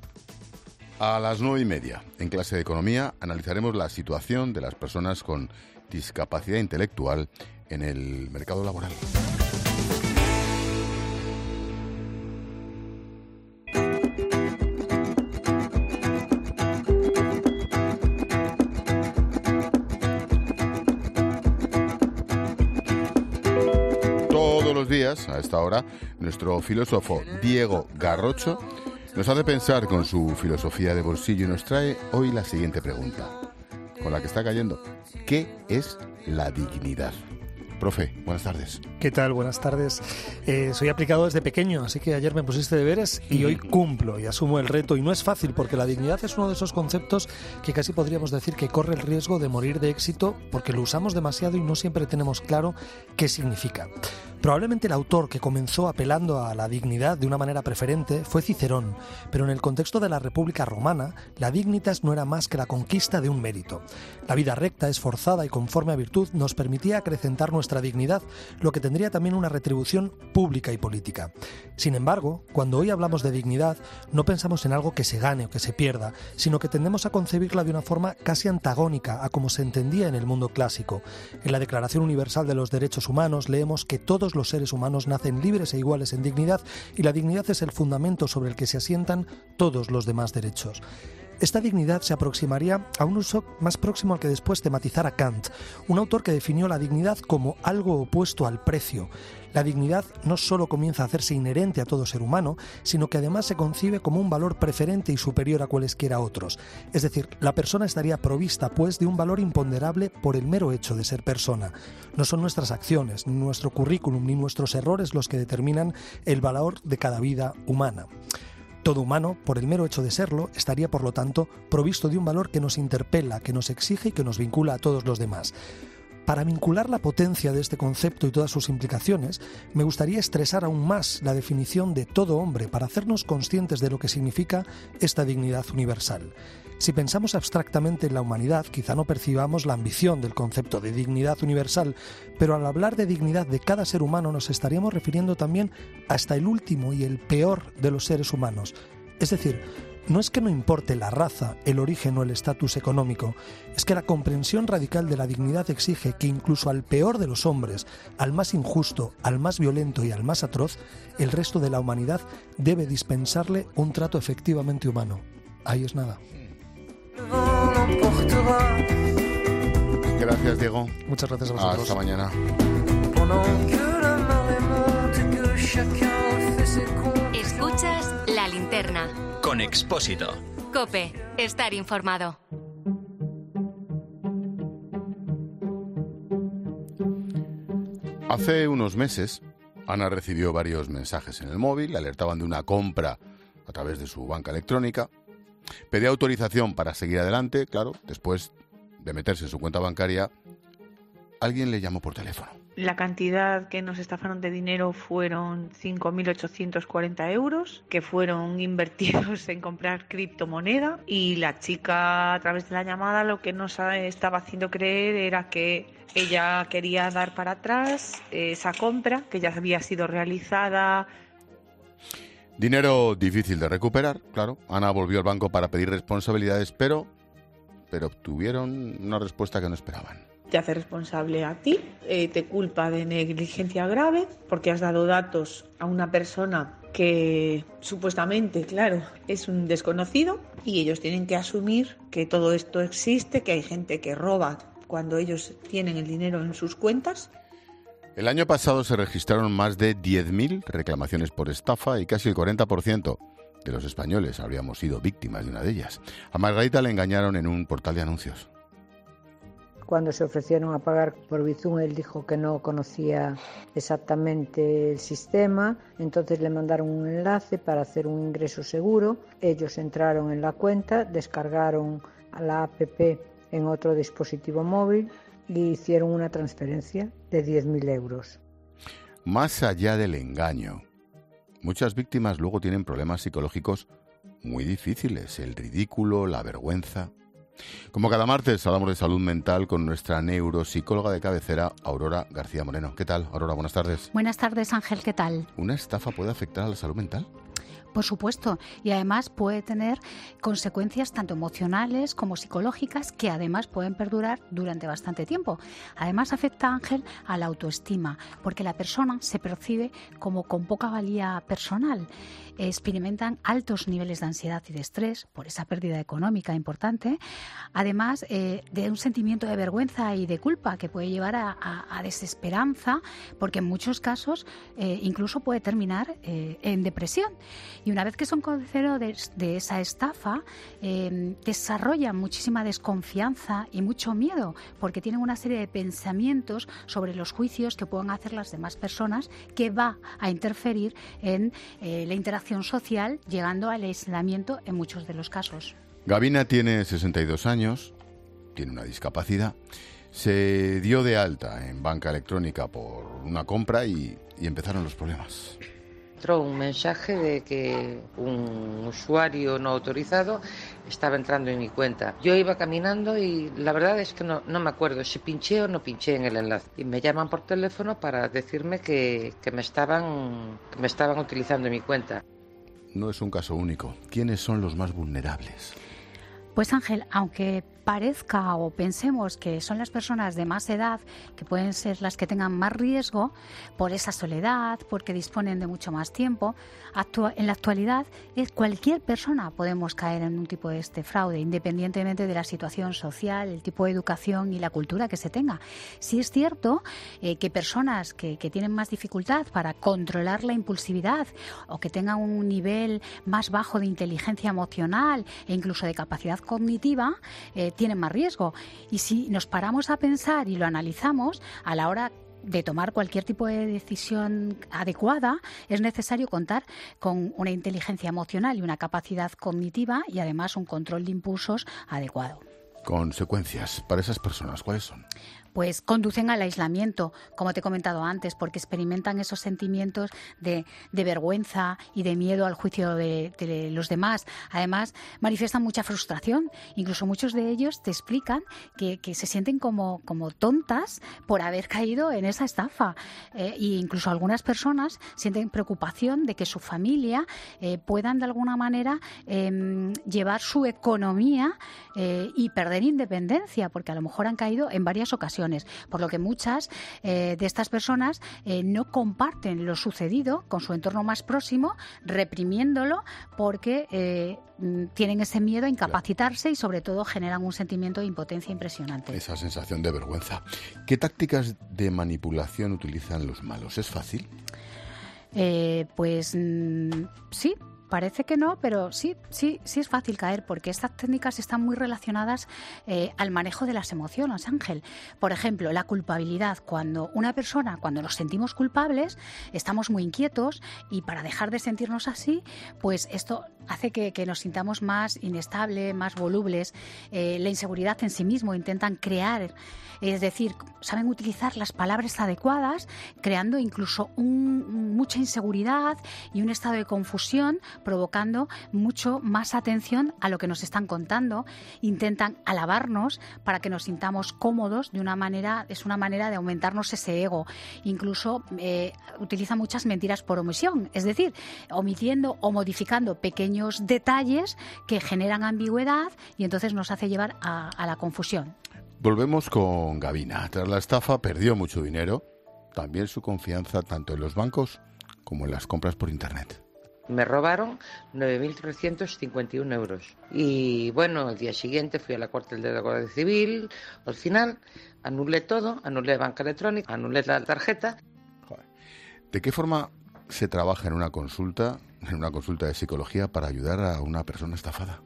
A las nueve y media, en clase de economía, analizaremos la situación de las personas con discapacidad intelectual en el mercado laboral. Todos los días, a esta hora, nuestro filósofo Diego Garrocho nos hace pensar con su filosofía de bolsillo y nos trae hoy la siguiente pregunta, con la que está cayendo. ¿Qué es la dignidad? Profe, buenas tardes. ¿Qué tal? Buenas tardes. Eh, soy aplicado desde pequeño, así que ayer me pusiste deberes y hoy cumplo y asumo el reto. Y no es fácil, porque la dignidad es uno de esos conceptos que casi podríamos decir que corre el riesgo de morir de éxito porque lo usamos demasiado y no siempre tenemos claro qué significa. Probablemente el autor que comenzó apelando a la dignidad de una manera preferente fue Cicerón, pero en el contexto de la República Romana, la dignitas no era más que la conquista de un mérito. La vida recta, esforzada y conforme a virtud nos permitía acrecentar nuestra dignidad, lo que tendría también una retribución pública y política. Sin embargo, cuando hoy hablamos de dignidad, no pensamos en algo que se gane o que se pierda, sino que tendemos a concebirla de una forma casi antagónica a como se entendía en el mundo clásico. En la Declaración Universal de los Derechos Humanos leemos que todos los seres humanos nacen libres e iguales en dignidad y la dignidad es el fundamento sobre el que se asientan todos los demás derechos. Esta dignidad se aproximaría a un uso más próximo al que después tematizara Kant, un autor que definió la dignidad como algo opuesto al precio. La dignidad no solo comienza a hacerse inherente a todo ser humano, sino que además se concibe como un valor preferente y superior a cualesquiera otros. Es decir, la persona estaría provista, pues, de un valor imponderable por el mero hecho de ser persona. No son nuestras acciones, ni nuestro currículum, ni nuestros errores los que determinan el valor de cada vida humana. Todo humano, por el mero hecho de serlo, estaría, por lo tanto, provisto de un valor que nos interpela, que nos exige y que nos vincula a todos los demás. Para vincular la potencia de este concepto y todas sus implicaciones, me gustaría estresar aún más la definición de todo hombre para hacernos conscientes de lo que significa esta dignidad universal. Si pensamos abstractamente en la humanidad, quizá no percibamos la ambición del concepto de dignidad universal, pero al hablar de dignidad de cada ser humano nos estaríamos refiriendo también hasta el último y el peor de los seres humanos. Es decir, no es que no importe la raza, el origen o el estatus económico, es que la comprensión radical de la dignidad exige que incluso al peor de los hombres, al más injusto, al más violento y al más atroz, el resto de la humanidad debe dispensarle un trato efectivamente humano. Ahí es nada. Gracias, Diego. Muchas gracias a vosotros. Hasta mañana. Escuchas La Linterna. Con Expósito. COPE. Estar informado. Hace unos meses, Ana recibió varios mensajes en el móvil, le alertaban de una compra a través de su banca electrónica. Pedía autorización para seguir adelante, claro, después de meterse en su cuenta bancaria, alguien le llamó por teléfono. La cantidad que nos estafaron de dinero fueron cinco mil ochocientos cuarenta euros, que fueron invertidos en comprar criptomoneda, y la chica, a través de la llamada, lo que nos estaba haciendo creer era que ella quería dar para atrás esa compra, que ya había sido realizada. Dinero difícil de recuperar, claro. Ana volvió al banco para pedir responsabilidades, pero, pero obtuvieron una respuesta que no esperaban. Te hace responsable a ti, eh, te culpa de negligencia grave porque has dado datos a una persona que supuestamente, claro, es un desconocido, y ellos tienen que asumir que todo esto existe, que hay gente que roba cuando ellos tienen el dinero en sus cuentas. El año pasado se registraron más de diez mil reclamaciones por estafa y casi el cuarenta por ciento de los españoles habríamos sido víctimas de una de ellas. A Margarita le engañaron en un portal de anuncios. Cuando se ofrecieron a pagar por Bizum, él dijo que no conocía exactamente el sistema, entonces le mandaron un enlace para hacer un ingreso seguro. Ellos entraron en la cuenta, descargaron la app en otro dispositivo móvil y hicieron una transferencia de diez mil euros. Más allá del engaño, muchas víctimas luego tienen problemas psicológicos muy difíciles, el ridículo, la vergüenza. Como cada martes hablamos de salud mental con nuestra neuropsicóloga de cabecera, Aurora García Moreno. ¿Qué tal, Aurora? Buenas tardes. Buenas tardes, Ángel. ¿Qué tal? ¿Una estafa puede afectar a la salud mental? Por supuesto, y además puede tener consecuencias tanto emocionales como psicológicas que además pueden perdurar durante bastante tiempo. Además afecta, Ángel, a la autoestima, porque la persona se percibe como con poca valía personal. Experimentan altos niveles de ansiedad y de estrés por esa pérdida económica importante, además eh, de un sentimiento de vergüenza y de culpa que puede llevar a, a, a desesperanza, porque en muchos casos eh, incluso puede terminar eh, en depresión. Y una vez que son conocedores de esa estafa, eh, desarrollan muchísima desconfianza y mucho miedo, porque tienen una serie de pensamientos sobre los juicios que puedan hacer las demás personas, que va a interferir en eh, la interacción social, llegando al aislamiento en muchos de los casos. Gabina tiene sesenta y dos años, tiene una discapacidad, se dio de alta en banca electrónica por una compra y, y empezaron los problemas. Entró un mensaje de que un usuario no autorizado estaba entrando en mi cuenta. Yo iba caminando y la verdad es que no, no me acuerdo si pinché o no pinché en el enlace. Y me llaman por teléfono para decirme que, que, me, estaban, que me estaban utilizando mi cuenta. No es un caso único. ¿Quiénes son los más vulnerables? Pues Ángel, aunque parezca o pensemos que son las personas de más edad, que pueden ser las que tengan más riesgo por esa soledad, porque disponen de mucho más tiempo, actua- en la actualidad es cualquier persona podemos caer en un tipo de este fraude, independientemente de la situación social, el tipo de educación y la cultura que se tenga. Sí es cierto eh, que personas que, que tienen más dificultad para controlar la impulsividad o que tengan un nivel más bajo de inteligencia emocional e incluso de capacidad cognitiva, eh, tienen más riesgo. Y si nos paramos a pensar y lo analizamos, a la hora de tomar cualquier tipo de decisión adecuada, es necesario contar con una inteligencia emocional y una capacidad cognitiva y además un control de impulsos adecuado. Consecuencias para esas personas, ¿cuáles son? Pues conducen al aislamiento, como te he comentado antes, porque experimentan esos sentimientos de, de vergüenza y de miedo al juicio de, de los demás. Además, manifiestan mucha frustración. Incluso muchos de ellos te explican que, que se sienten como, como tontas por haber caído en esa estafa. Eh, e incluso algunas personas sienten preocupación de que su familia eh, puedan de alguna manera eh, llevar su economía eh, y perder independencia, porque a lo mejor han caído en varias ocasiones. Por lo que muchas eh, de estas personas eh, no comparten lo sucedido con su entorno más próximo, reprimiéndolo porque eh, tienen ese miedo a incapacitarse y sobre todo generan un sentimiento de impotencia impresionante. Esa sensación de vergüenza. ¿Qué tácticas de manipulación utilizan los malos? ¿Es fácil? Eh, pues mm, sí. Parece que no, pero sí, sí, sí es fácil caer, porque estas técnicas están muy relacionadas eh, al manejo de las emociones, Ángel. Por ejemplo, la culpabilidad. Cuando una persona, cuando nos sentimos culpables, estamos muy inquietos y para dejar de sentirnos así, pues esto hace que, que nos sintamos más inestables, más volubles. Eh, la inseguridad en sí mismo, intentan crear, es decir, saben utilizar las palabras adecuadas, creando incluso un, mucha inseguridad y un estado de confusión, provocando mucho más atención a lo que nos están contando. Intentan alabarnos para que nos sintamos cómodos de una manera, es una manera de aumentarnos ese ego. Incluso eh, utilizan muchas mentiras por omisión, es decir, omitiendo o modificando pequeños detalles que generan ambigüedad y entonces nos hace llevar a, a la confusión. Volvemos con Gavina. Tras la estafa perdió mucho dinero, también su confianza tanto en los bancos como en las compras por internet. Me robaron nueve mil trescientos cincuenta y uno euros. Y bueno, el día siguiente fui a la cuartel de la Guardia Civil. Al final anulé todo, anulé banca electrónica, anulé la tarjeta. ¿De qué forma se trabaja en una consulta, en una consulta de psicología para ayudar a una persona estafada?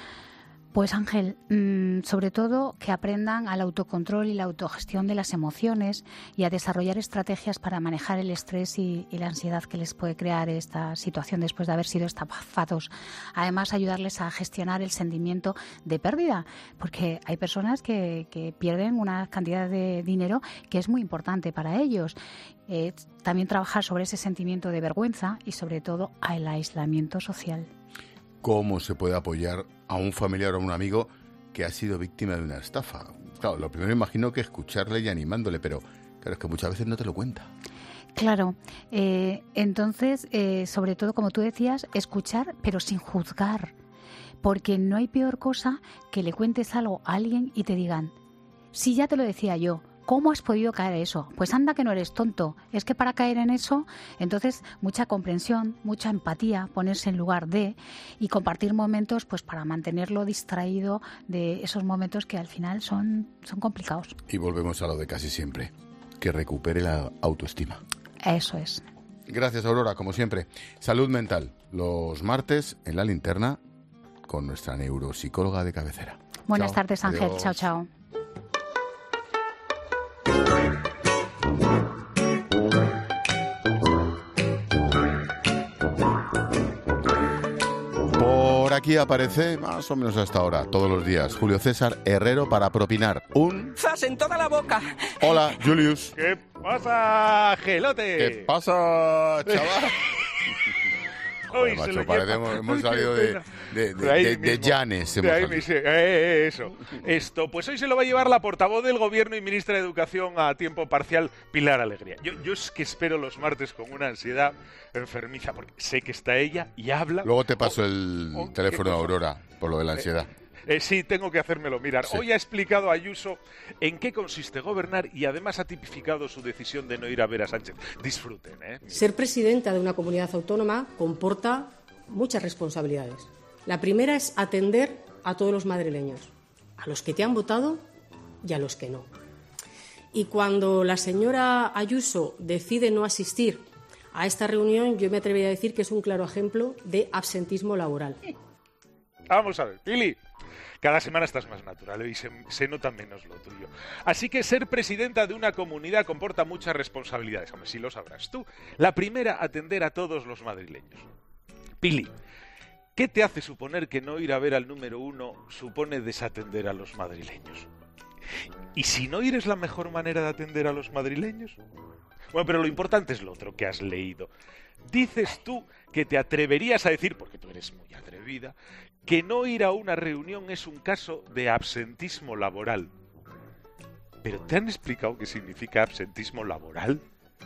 Pues Ángel, mmm, sobre todo que aprendan al autocontrol y la autogestión de las emociones y a desarrollar estrategias para manejar el estrés y, y la ansiedad que les puede crear esta situación después de haber sido estafados. Además, ayudarles a gestionar el sentimiento de pérdida, porque hay personas que, que pierden una cantidad de dinero que es muy importante para ellos. Eh, también trabajar sobre ese sentimiento de vergüenza y sobre todo al aislamiento social. ¿Cómo se puede apoyar a un familiar o a un amigo que ha sido víctima de una estafa? Claro, lo primero imagino que escucharle y animándole, pero claro, es que muchas veces no te lo cuenta. Claro, eh, entonces, eh, sobre todo, como tú decías, escuchar, pero sin juzgar, porque no hay peor cosa que le cuentes algo a alguien y te digan, sí, ya te lo decía yo, ¿cómo has podido caer en eso? Pues anda que no eres tonto. Es que para caer en eso, entonces mucha comprensión, mucha empatía, ponerse en lugar de y compartir momentos pues para mantenerlo distraído de esos momentos que al final son, son complicados. Y volvemos a lo de casi siempre, que recupere la autoestima. Eso es. Gracias, Aurora, como siempre. Salud mental, los martes en La Linterna con nuestra neuropsicóloga de cabecera. Buenas Chao. tardes, Ángel. Adiós. Chao, chao. Por aquí aparece, más o menos hasta ahora, todos los días, Julio César Herrero para propinar un... ¡Zas en toda la boca! Hola, Julius. ¿Qué pasa, gelote? ¿Qué pasa, chaval? Joder, Hoy macho, se lo parece, lleva. hemos, hemos Uy, qué salido de, pena. de, de, De ahí de, de mismo. Llanes. De hemos ahí salido. mismo. Eh, eso. Esto, pues hoy se lo va a llevar la portavoz del Gobierno y ministra de Educación a tiempo parcial, Pilar Alegría. Yo, yo es que espero los martes con una ansiedad enfermiza, porque sé que está ella y habla. Luego te paso el oh, teléfono de qué cosa. Aurora por lo de la ansiedad. Eh, sí, tengo que hacérmelo mirar. Sí. Hoy ha explicado Ayuso en qué consiste gobernar y además ha tipificado su decisión de no ir a ver a Sánchez. Disfruten, ¿eh? Ser presidenta de una comunidad autónoma comporta muchas responsabilidades. La primera es atender a todos los madrileños, a los que te han votado y a los que no. Y cuando la señora Ayuso decide no asistir a esta reunión, yo me atrevería a decir que es un claro ejemplo de absentismo laboral. Vamos a ver, Pili. Cada semana estás más natural y se, se nota menos lo tuyo. Así que ser presidenta de una comunidad comporta muchas responsabilidades. Hombre, sí lo sabrás tú. La primera, atender a todos los madrileños. Pili, ¿qué te hace suponer que no ir a ver al número uno supone desatender a los madrileños? ¿Y si no ir es la mejor manera de atender a los madrileños? Bueno, pero lo importante es lo otro que has leído. Dices tú que te atreverías a decir, porque tú eres muy atrevida, que no ir a una reunión es un caso de absentismo laboral. ¿Pero te han explicado qué significa absentismo laboral?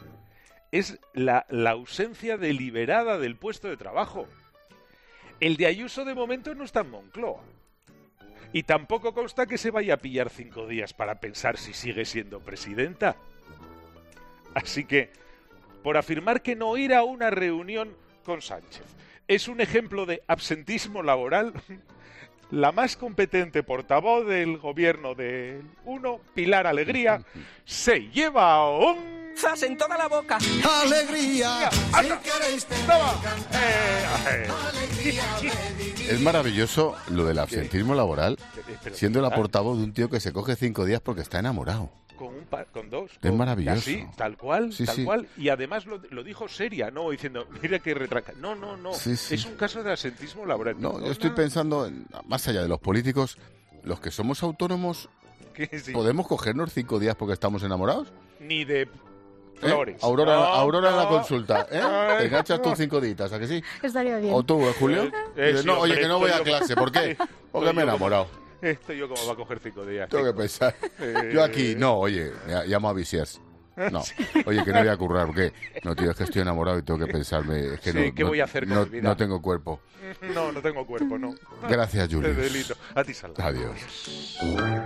Es la, la ausencia deliberada del puesto de trabajo. El de Ayuso de momento no está en Moncloa. Y tampoco consta que se vaya a pillar cinco días para pensar si sigue siendo presidenta. Así que, por afirmar que no ir a una reunión con Sánchez es un ejemplo de absentismo laboral, la más competente portavoz del gobierno del uno, Pilar Alegría, se lleva un... ¡Zas en toda la boca! ¡Alegría! Si queréis eh, Es maravilloso lo del absentismo laboral, siendo la portavoz de un tío que se coge cinco días porque está enamorado. Con un par, con dos. Es con, maravilloso. Así, tal cual, sí, tal sí. cual. Y además lo, lo dijo seria, no diciendo, mira que retranca. No, no, no. Sí, sí. Es un caso de absentismo laboral. No, yo estoy pensando, en, más allá de los políticos, los que somos autónomos, sí. ¿podemos cogernos cinco días porque estamos enamorados? Ni de ¿Eh? flores. Aurora, no, Aurora en la no. consulta, ¿eh? Te enganchas tú cinco días, ¿a que sí? Estaría bien. ¿O tú, ¿eh, Julio? Eh, eh, Dices, sí, no, hombre, oye, que no voy a estoy yo- clase. ¿Por qué? Porque Estoy me he yo enamorado. como- Estoy yo como va a coger cinco días. Tengo que cinco. pensar. Eh, Yo aquí, no, oye, ya- llamo a Visiers. No, oye, que no voy a currar, ¿qué? No, tío, es que estoy enamorado y tengo que pensarme. Es que Sí, no, ¿qué no- voy a hacer con no, mi vida? no tengo cuerpo. No, no tengo cuerpo, no. Gracias, Julius. Qué delito. A ti, Salva. Adiós.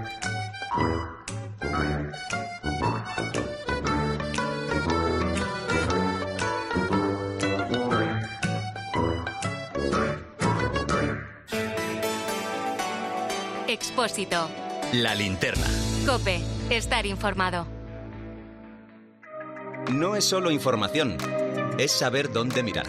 Expósito. La linterna. Cope. Estar informado. No es solo información, es saber dónde mirar.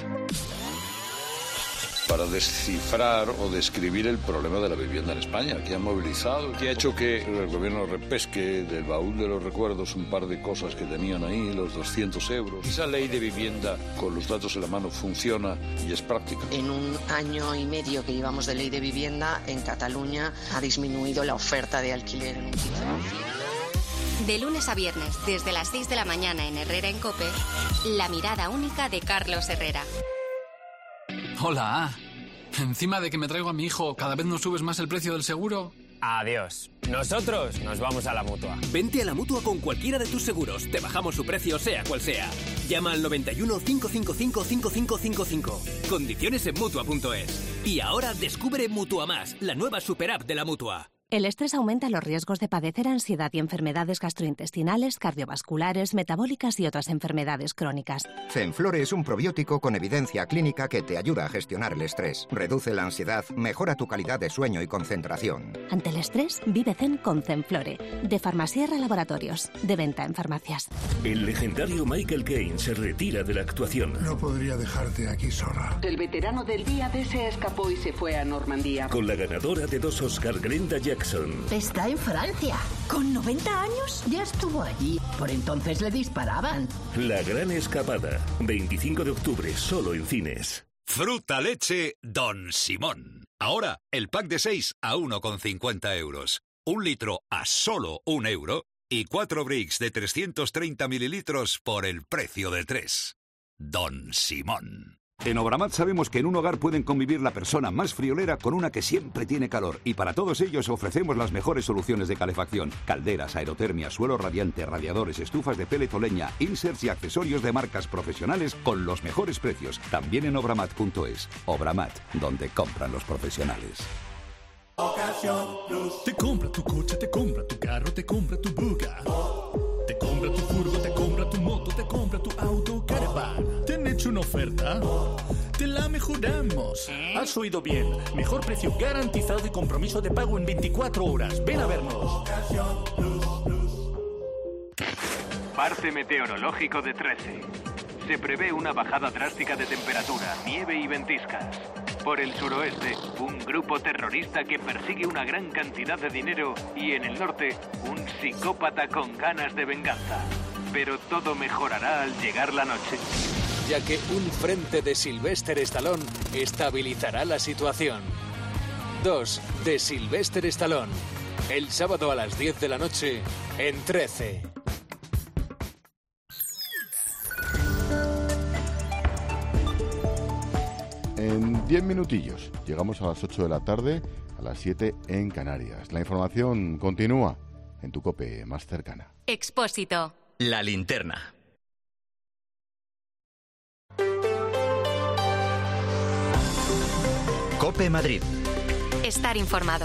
Para descifrar o describir el problema de la vivienda en España, que ha movilizado, que ha hecho que el gobierno repesque del baúl de los recuerdos un par de cosas que tenían ahí, los doscientos euros. Esa ley de vivienda, con los datos en la mano, funciona y es práctica. En un año y medio que llevamos de ley de vivienda, en Cataluña ha disminuido la oferta de alquiler en un quince por ciento. De lunes a viernes, desde las seis de la mañana en Herrera en Cope, la mirada única de Carlos Herrera. Hola. Encima de que me traigo a mi hijo, ¿cada vez nos subes más el precio del seguro? Adiós. Nosotros nos vamos a la Mutua. Vente a la Mutua con cualquiera de tus seguros. Te bajamos su precio, sea cual sea. Llama al noventa y uno, cinco cinco cinco, cinco cinco cinco cinco. Condiciones en Mutua punto es. Y ahora descubre Mutua Más, la nueva super app de la Mutua. El estrés aumenta los riesgos de padecer ansiedad y enfermedades gastrointestinales, cardiovasculares, metabólicas y otras enfermedades crónicas. Zenflore es un probiótico con evidencia clínica que te ayuda a gestionar el estrés, reduce la ansiedad, mejora tu calidad de sueño y concentración. Ante el estrés, vive Zen con Zenflore, de Farmasierra Laboratorios, de venta en farmacias. El legendario Michael Caine se retira de la actuación. No podría dejarte aquí sola. El veterano del día D se escapó y se fue a Normandía. Con la ganadora de dos Oscar, Glenda Jackson. Está en Francia. ¿Con noventa años? Ya estuvo allí. Por entonces le disparaban. La gran escapada. veinticinco de octubre, solo en cines. Fruta leche Don Simón. Ahora, el pack de seis a uno con cincuenta euros. Un litro a solo un euro. Y cuatro bricks de trescientos treinta mililitros por el precio de tres. Don Simón. En Obramat sabemos que en un hogar pueden convivir la persona más friolera con una que siempre tiene calor, y para todos ellos ofrecemos las mejores soluciones de calefacción: calderas, aerotermia, suelo radiante, radiadores, estufas de pellet o leña, inserts y accesorios de marcas profesionales con los mejores precios. También en obramat punto es. Obramat, donde compran los profesionales. Te compra tu coche, te compra tu carro, te compra tu buga. Te compra tu furgo, te compra tu moto, te compra tu auto, caravan. ¿Te han hecho una oferta? Te la mejoramos. Has oído bien. Mejor precio garantizado y compromiso de pago en veinticuatro horas. Ven a vernos. Parte meteorológico de trece. Se prevé una bajada drástica de temperatura, nieve y ventiscas. Por el suroeste, un grupo terrorista que persigue una gran cantidad de dinero y en el norte, un psicópata con ganas de venganza. Pero todo mejorará al llegar la noche, ya que un frente de Sylvester Stallone estabilizará la situación. dos de Sylvester Stallone, el sábado a las diez de la noche en trece. En diez minutillos llegamos a las ocho de la tarde, a las siete en Canarias. La información continúa en tu COPE más cercana. Expósito. La linterna. COPE Madrid. Estar informado.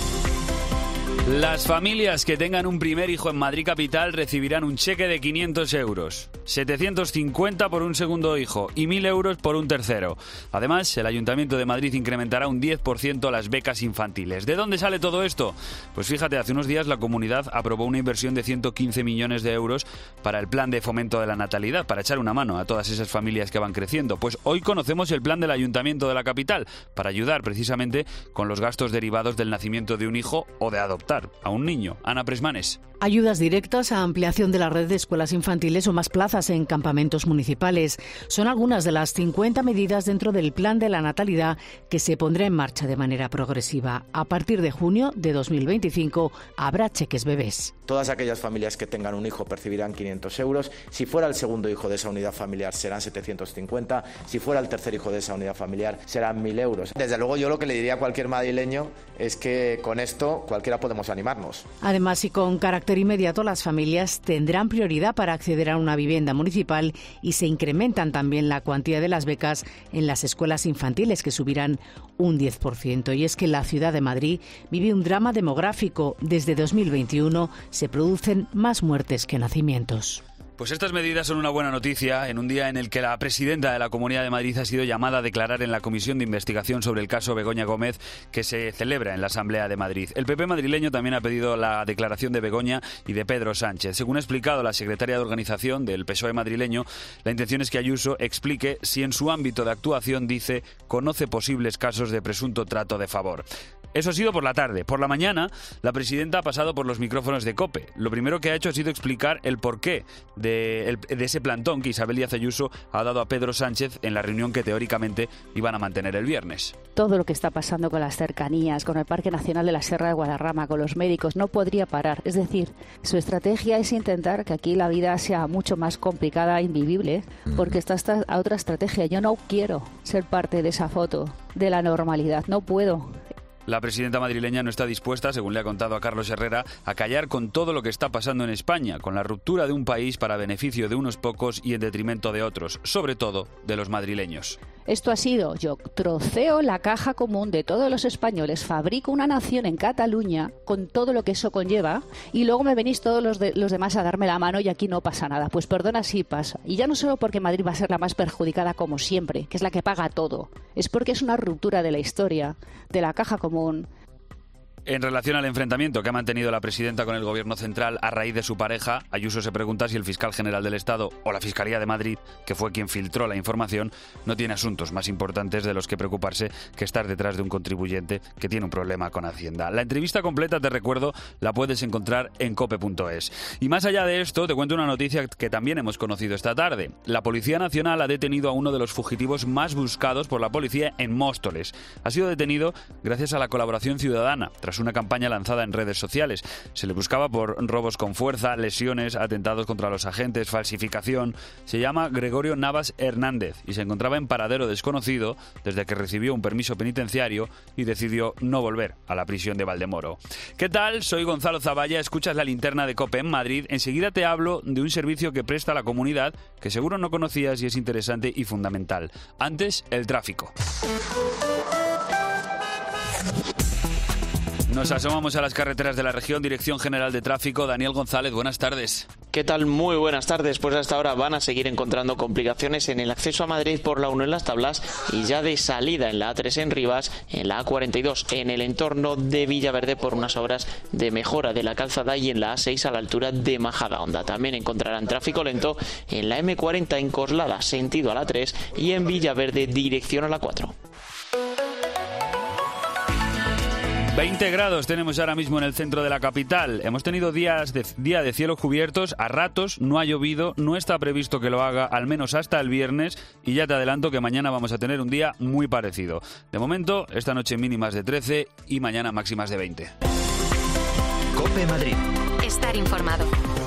Las familias que tengan un primer hijo en Madrid capital recibirán un cheque de quinientos euros, setecientos cincuenta por un segundo hijo y mil euros por un tercero. Además, el Ayuntamiento de Madrid incrementará un diez por ciento las becas infantiles. ¿De dónde sale todo esto? Pues fíjate, hace unos días la comunidad aprobó una inversión de ciento quince millones de euros para el plan de fomento de la natalidad, para echar una mano a todas esas familias que van creciendo. Pues hoy conocemos el plan del Ayuntamiento de la capital para ayudar precisamente con los gastos derivados del nacimiento de un hijo o de adoptar a un niño. Ana Presmanes. Ayudas directas a ampliación de la red de escuelas infantiles o más plazas en campamentos municipales. Son algunas de las cincuenta medidas dentro del plan de la natalidad que se pondrá en marcha de manera progresiva. A partir de junio de dos mil veinticinco habrá cheques bebés. Todas aquellas familias que tengan un hijo percibirán quinientos euros. Si fuera el segundo hijo de esa unidad familiar serán setecientos cincuenta. Si fuera el tercer hijo de esa unidad familiar serán mil euros. Desde luego yo lo que le diría a cualquier madrileño es que con esto cualquiera podemos animarnos. Además, y con carácter inmediato, las familias tendrán prioridad para acceder a una vivienda municipal y se incrementan también la cuantía de las becas en las escuelas infantiles, que subirán un diez por ciento. Y es que la ciudad de Madrid vive un drama demográfico. Desde dos mil veintiuno se producen más muertes que nacimientos. Pues estas medidas son una buena noticia en un día en el que la presidenta de la Comunidad de Madrid ha sido llamada a declarar en la comisión de investigación sobre el caso Begoña Gómez, que se celebra en la Asamblea de Madrid. El P P madrileño también ha pedido la declaración de Begoña y de Pedro Sánchez. Según ha explicado la secretaria de organización del P S O E madrileño, la intención es que Ayuso explique si en su ámbito de actuación, dice, conoce posibles casos de presunto trato de favor. Eso ha sido por la tarde. Por la mañana, la presidenta ha pasado por los micrófonos de COPE. Lo primero que ha hecho ha sido explicar el porqué de, el, de ese plantón que Isabel Díaz Ayuso ha dado a Pedro Sánchez en la reunión que teóricamente iban a mantener el viernes. Todo lo que está pasando con las cercanías, con el Parque Nacional de la Sierra de Guadarrama, con los médicos, no podría parar. Es decir, su estrategia es intentar que aquí la vida sea mucho más complicada e invivible, porque está esta otra estrategia. Yo no quiero ser parte de esa foto, de la normalidad. No puedo. La presidenta madrileña no está dispuesta, según le ha contado a Carlos Herrera, a callar con todo lo que está pasando en España, con la ruptura de un país para beneficio de unos pocos y en detrimento de otros, sobre todo de los madrileños. Esto ha sido, yo troceo la caja común de todos los españoles, fabrico una nación en Cataluña con todo lo que eso conlleva y luego me venís todos los, de, los demás a darme la mano y aquí no pasa nada. Pues perdona, sí pasa. Y ya no solo porque Madrid va a ser la más perjudicada como siempre, que es la que paga todo, es porque es una ruptura de la historia, de la caja común. En relación al enfrentamiento que ha mantenido la presidenta con el Gobierno central a raíz de su pareja, Ayuso se pregunta si el fiscal general del Estado o la Fiscalía de Madrid, que fue quien filtró la información, no tiene asuntos más importantes de los que preocuparse que estar detrás de un contribuyente que tiene un problema con Hacienda. La entrevista completa, te recuerdo, la puedes encontrar en cope punto es. Y más allá de esto, te cuento una noticia que también hemos conocido esta tarde. La Policía Nacional ha detenido a uno de los fugitivos más buscados por la policía en Móstoles. Ha sido detenido gracias a la colaboración ciudadana, tras una campaña lanzada en redes sociales. Se le buscaba por robos con fuerza, lesiones, atentados contra los agentes, falsificación. Se llama Gregorio Navas Hernández y se encontraba en paradero desconocido desde que recibió un permiso penitenciario y decidió no volver a la prisión de Valdemoro. ¿Qué tal? Soy Gonzalo Zavalla, escuchas la linterna de COPE en Madrid. Enseguida te hablo de un servicio que presta la comunidad que seguro no conocías y es interesante y fundamental. Antes, el tráfico. Nos asomamos a las carreteras de la región. Dirección General de Tráfico, Daniel González, buenas tardes. ¿Qué tal? Muy buenas tardes. Pues hasta ahora van a seguir encontrando complicaciones en el acceso a Madrid por la uno en Las Tablas y ya de salida en la A tres en Rivas, en la A cuarenta y dos en el entorno de Villaverde por unas obras de mejora de la calzada y en la A seis a la altura de Majadahonda. También encontrarán tráfico lento en la eme cuarenta en Coslada, sentido a la tres y en Villaverde, dirección a la cuatro. veinte grados tenemos ahora mismo en el centro de la capital. Hemos tenido días de, día de cielos cubiertos, a ratos no ha llovido, no está previsto que lo haga al menos hasta el viernes y ya te adelanto que mañana vamos a tener un día muy parecido. De momento, esta noche mínimas de trece y mañana máximas de veinte. COPE Madrid. Estar informado.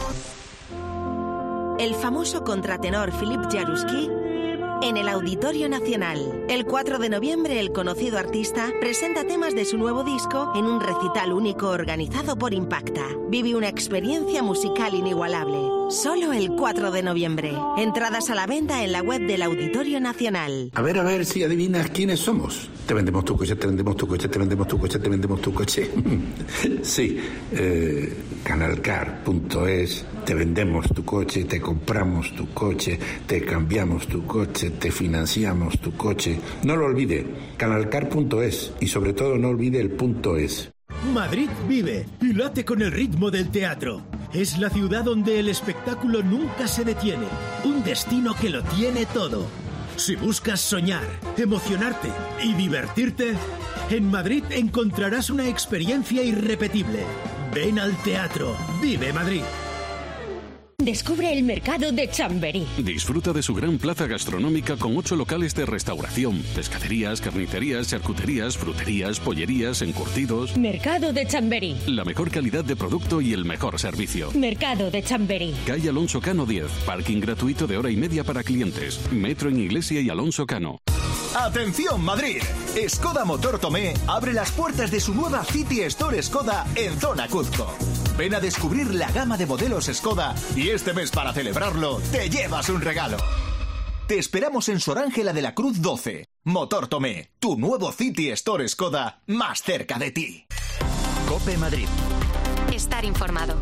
El famoso contratenor Philippe Jaruski en el Auditorio Nacional. El cuatro de noviembre, el conocido artista presenta temas de su nuevo disco en un recital único organizado por Impacta. Vive una experiencia musical inigualable. Solo el cuatro de noviembre. Entradas a la venta en la web del Auditorio Nacional. A ver, a ver si adivinas quiénes somos. Te vendemos tu coche, te vendemos tu coche, te vendemos tu coche, te vendemos tu coche. Sí, eh, canalcar punto es. Te vendemos tu coche, te compramos tu coche, te cambiamos tu coche, te financiamos tu coche. No lo olvide, canalcar punto es y sobre todo no olvide el punto es. Madrid vive y late con el ritmo del teatro. Es la ciudad donde el espectáculo nunca se detiene. Un destino que lo tiene todo. Si buscas soñar, emocionarte y divertirte, en Madrid encontrarás una experiencia irrepetible. Ven al teatro. Vive Madrid. Descubre el mercado de Chamberí. Disfruta de su gran plaza gastronómica con ocho locales de restauración, pescaderías, carnicerías, charcuterías, fruterías, pollerías, encurtidos. Mercado de Chamberí. La mejor calidad de producto y el mejor servicio. Mercado de Chamberí. Calle Alonso Cano diez. Parking gratuito de hora y media para clientes. Metro en Iglesia y Alonso Cano. ¡Atención Madrid! Skoda Motor Tomé abre las puertas de su nueva City Store Skoda en Zona Cuzco. Ven a descubrir la gama de modelos Skoda y este mes para celebrarlo te llevas un regalo. Te esperamos en Sor Ángela de la Cruz doce. Motor Tomé, tu nuevo City Store Skoda más cerca de ti. COPE Madrid. Estar informado.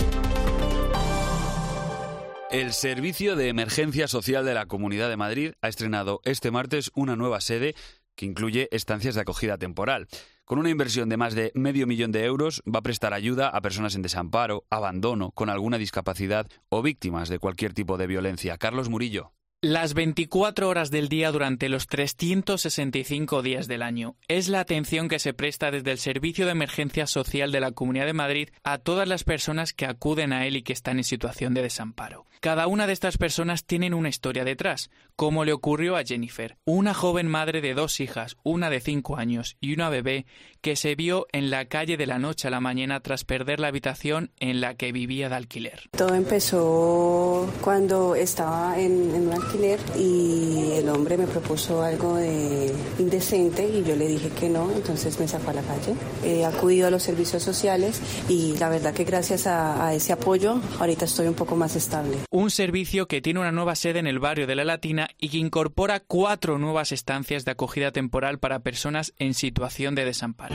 El Servicio de Emergencia Social de la Comunidad de Madrid ha estrenado este martes una nueva sede que incluye estancias de acogida temporal. Con una inversión de más de medio millón de euros, va a prestar ayuda a personas en desamparo, abandono, con alguna discapacidad o víctimas de cualquier tipo de violencia. Carlos Murillo. Las veinticuatro horas del día durante los trescientos sesenta y cinco días del año. Es la atención que se presta desde el Servicio de Emergencia Social de la Comunidad de Madrid a todas las personas que acuden a él y que están en situación de desamparo. Cada una de estas personas tienen una historia detrás, como le ocurrió a Jennifer, una joven madre de dos hijas, una de cinco años y una bebé, que se vio en la calle de la noche a la mañana tras perder la habitación en la que vivía de alquiler. Todo empezó cuando estaba en, en un alquiler y el hombre me propuso algo de indecente y yo le dije que no, entonces me sacó a la calle. He acudido a los servicios sociales y la verdad que gracias a, a ese apoyo ahorita estoy un poco más estable. Un servicio que tiene una nueva sede en el barrio de La Latina y que incorpora cuatro nuevas estancias de acogida temporal para personas en situación de desamparo.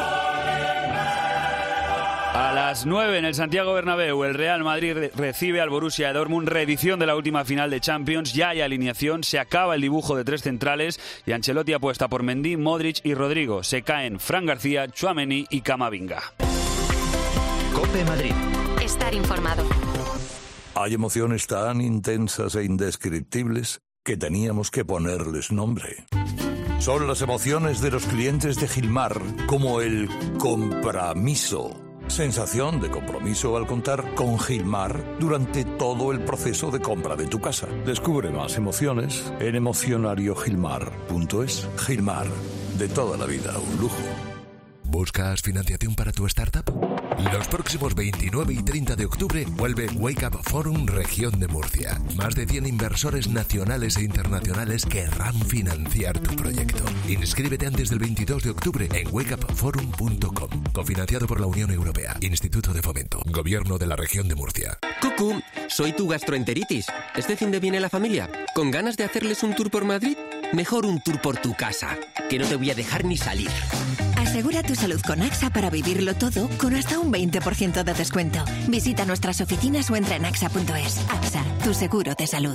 A las nueve en el Santiago Bernabéu, el Real Madrid recibe al Borussia Dortmund, reedición de la última final de Champions. Ya hay alineación, se acaba el dibujo de tres centrales y Ancelotti apuesta por Mendy, Modric y Rodrigo. Se caen Fran García, Tchouaméni y Camavinga. COPE Madrid. Estar informado. Hay emociones tan intensas e indescriptibles que teníamos que ponerles nombre. Son las emociones de los clientes de Gilmar, como el compromiso. Sensación de compromiso al contar con Gilmar durante todo el proceso de compra de tu casa. Descubre más emociones en emocionario gilmar punto es. Gilmar, de toda la vida, un lujo. ¿Buscas financiación para tu startup? Los próximos veintinueve y treinta de octubre vuelve Wake Up Forum Región de Murcia. Más de cien inversores nacionales e internacionales querrán financiar tu proyecto. Inscríbete antes del veintidós de octubre en wake up forum punto com. Cofinanciado por la Unión Europea, Instituto de Fomento, Gobierno de la Región de Murcia. Cucú, soy tu gastroenteritis. ¿Este fin de viene la familia? ¿Con ganas de hacerles un tour por Madrid? Mejor un tour por tu casa, que no te voy a dejar ni salir. Asegura tu salud con AXA para vivirlo todo con hasta un veinte por ciento de descuento. Visita nuestras oficinas o entra en axa punto es. AXA, tu seguro de salud.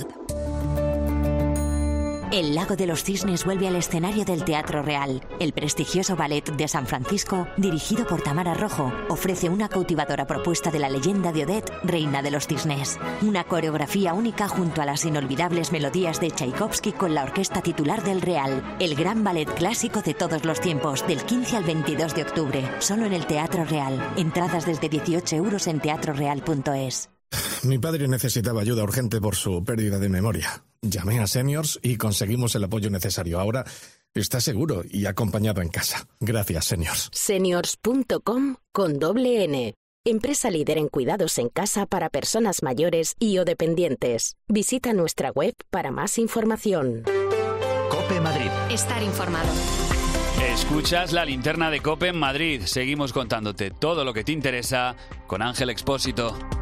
El Lago de los Cisnes vuelve al escenario del Teatro Real. El prestigioso ballet de San Francisco, dirigido por Tamara Rojo, ofrece una cautivadora propuesta de la leyenda de Odette, reina de los cisnes. Una coreografía única junto a las inolvidables melodías de Tchaikovsky con la orquesta titular del Real. El gran ballet clásico de todos los tiempos, del quince al veintidós de octubre, solo en el Teatro Real. Entradas desde dieciocho euros en teatro real punto es. Mi padre necesitaba ayuda urgente por su pérdida de memoria. Llamé a Seniors y conseguimos el apoyo necesario. Ahora está seguro y acompañado en casa. Gracias, Seniors. Seniors punto com con doble N. Empresa líder en cuidados en casa para personas mayores y o dependientes. Visita nuestra web para más información. COPE Madrid. Estar informado. Escuchas la linterna de COPE en Madrid. Seguimos contándote todo lo que te interesa con Ángel Expósito.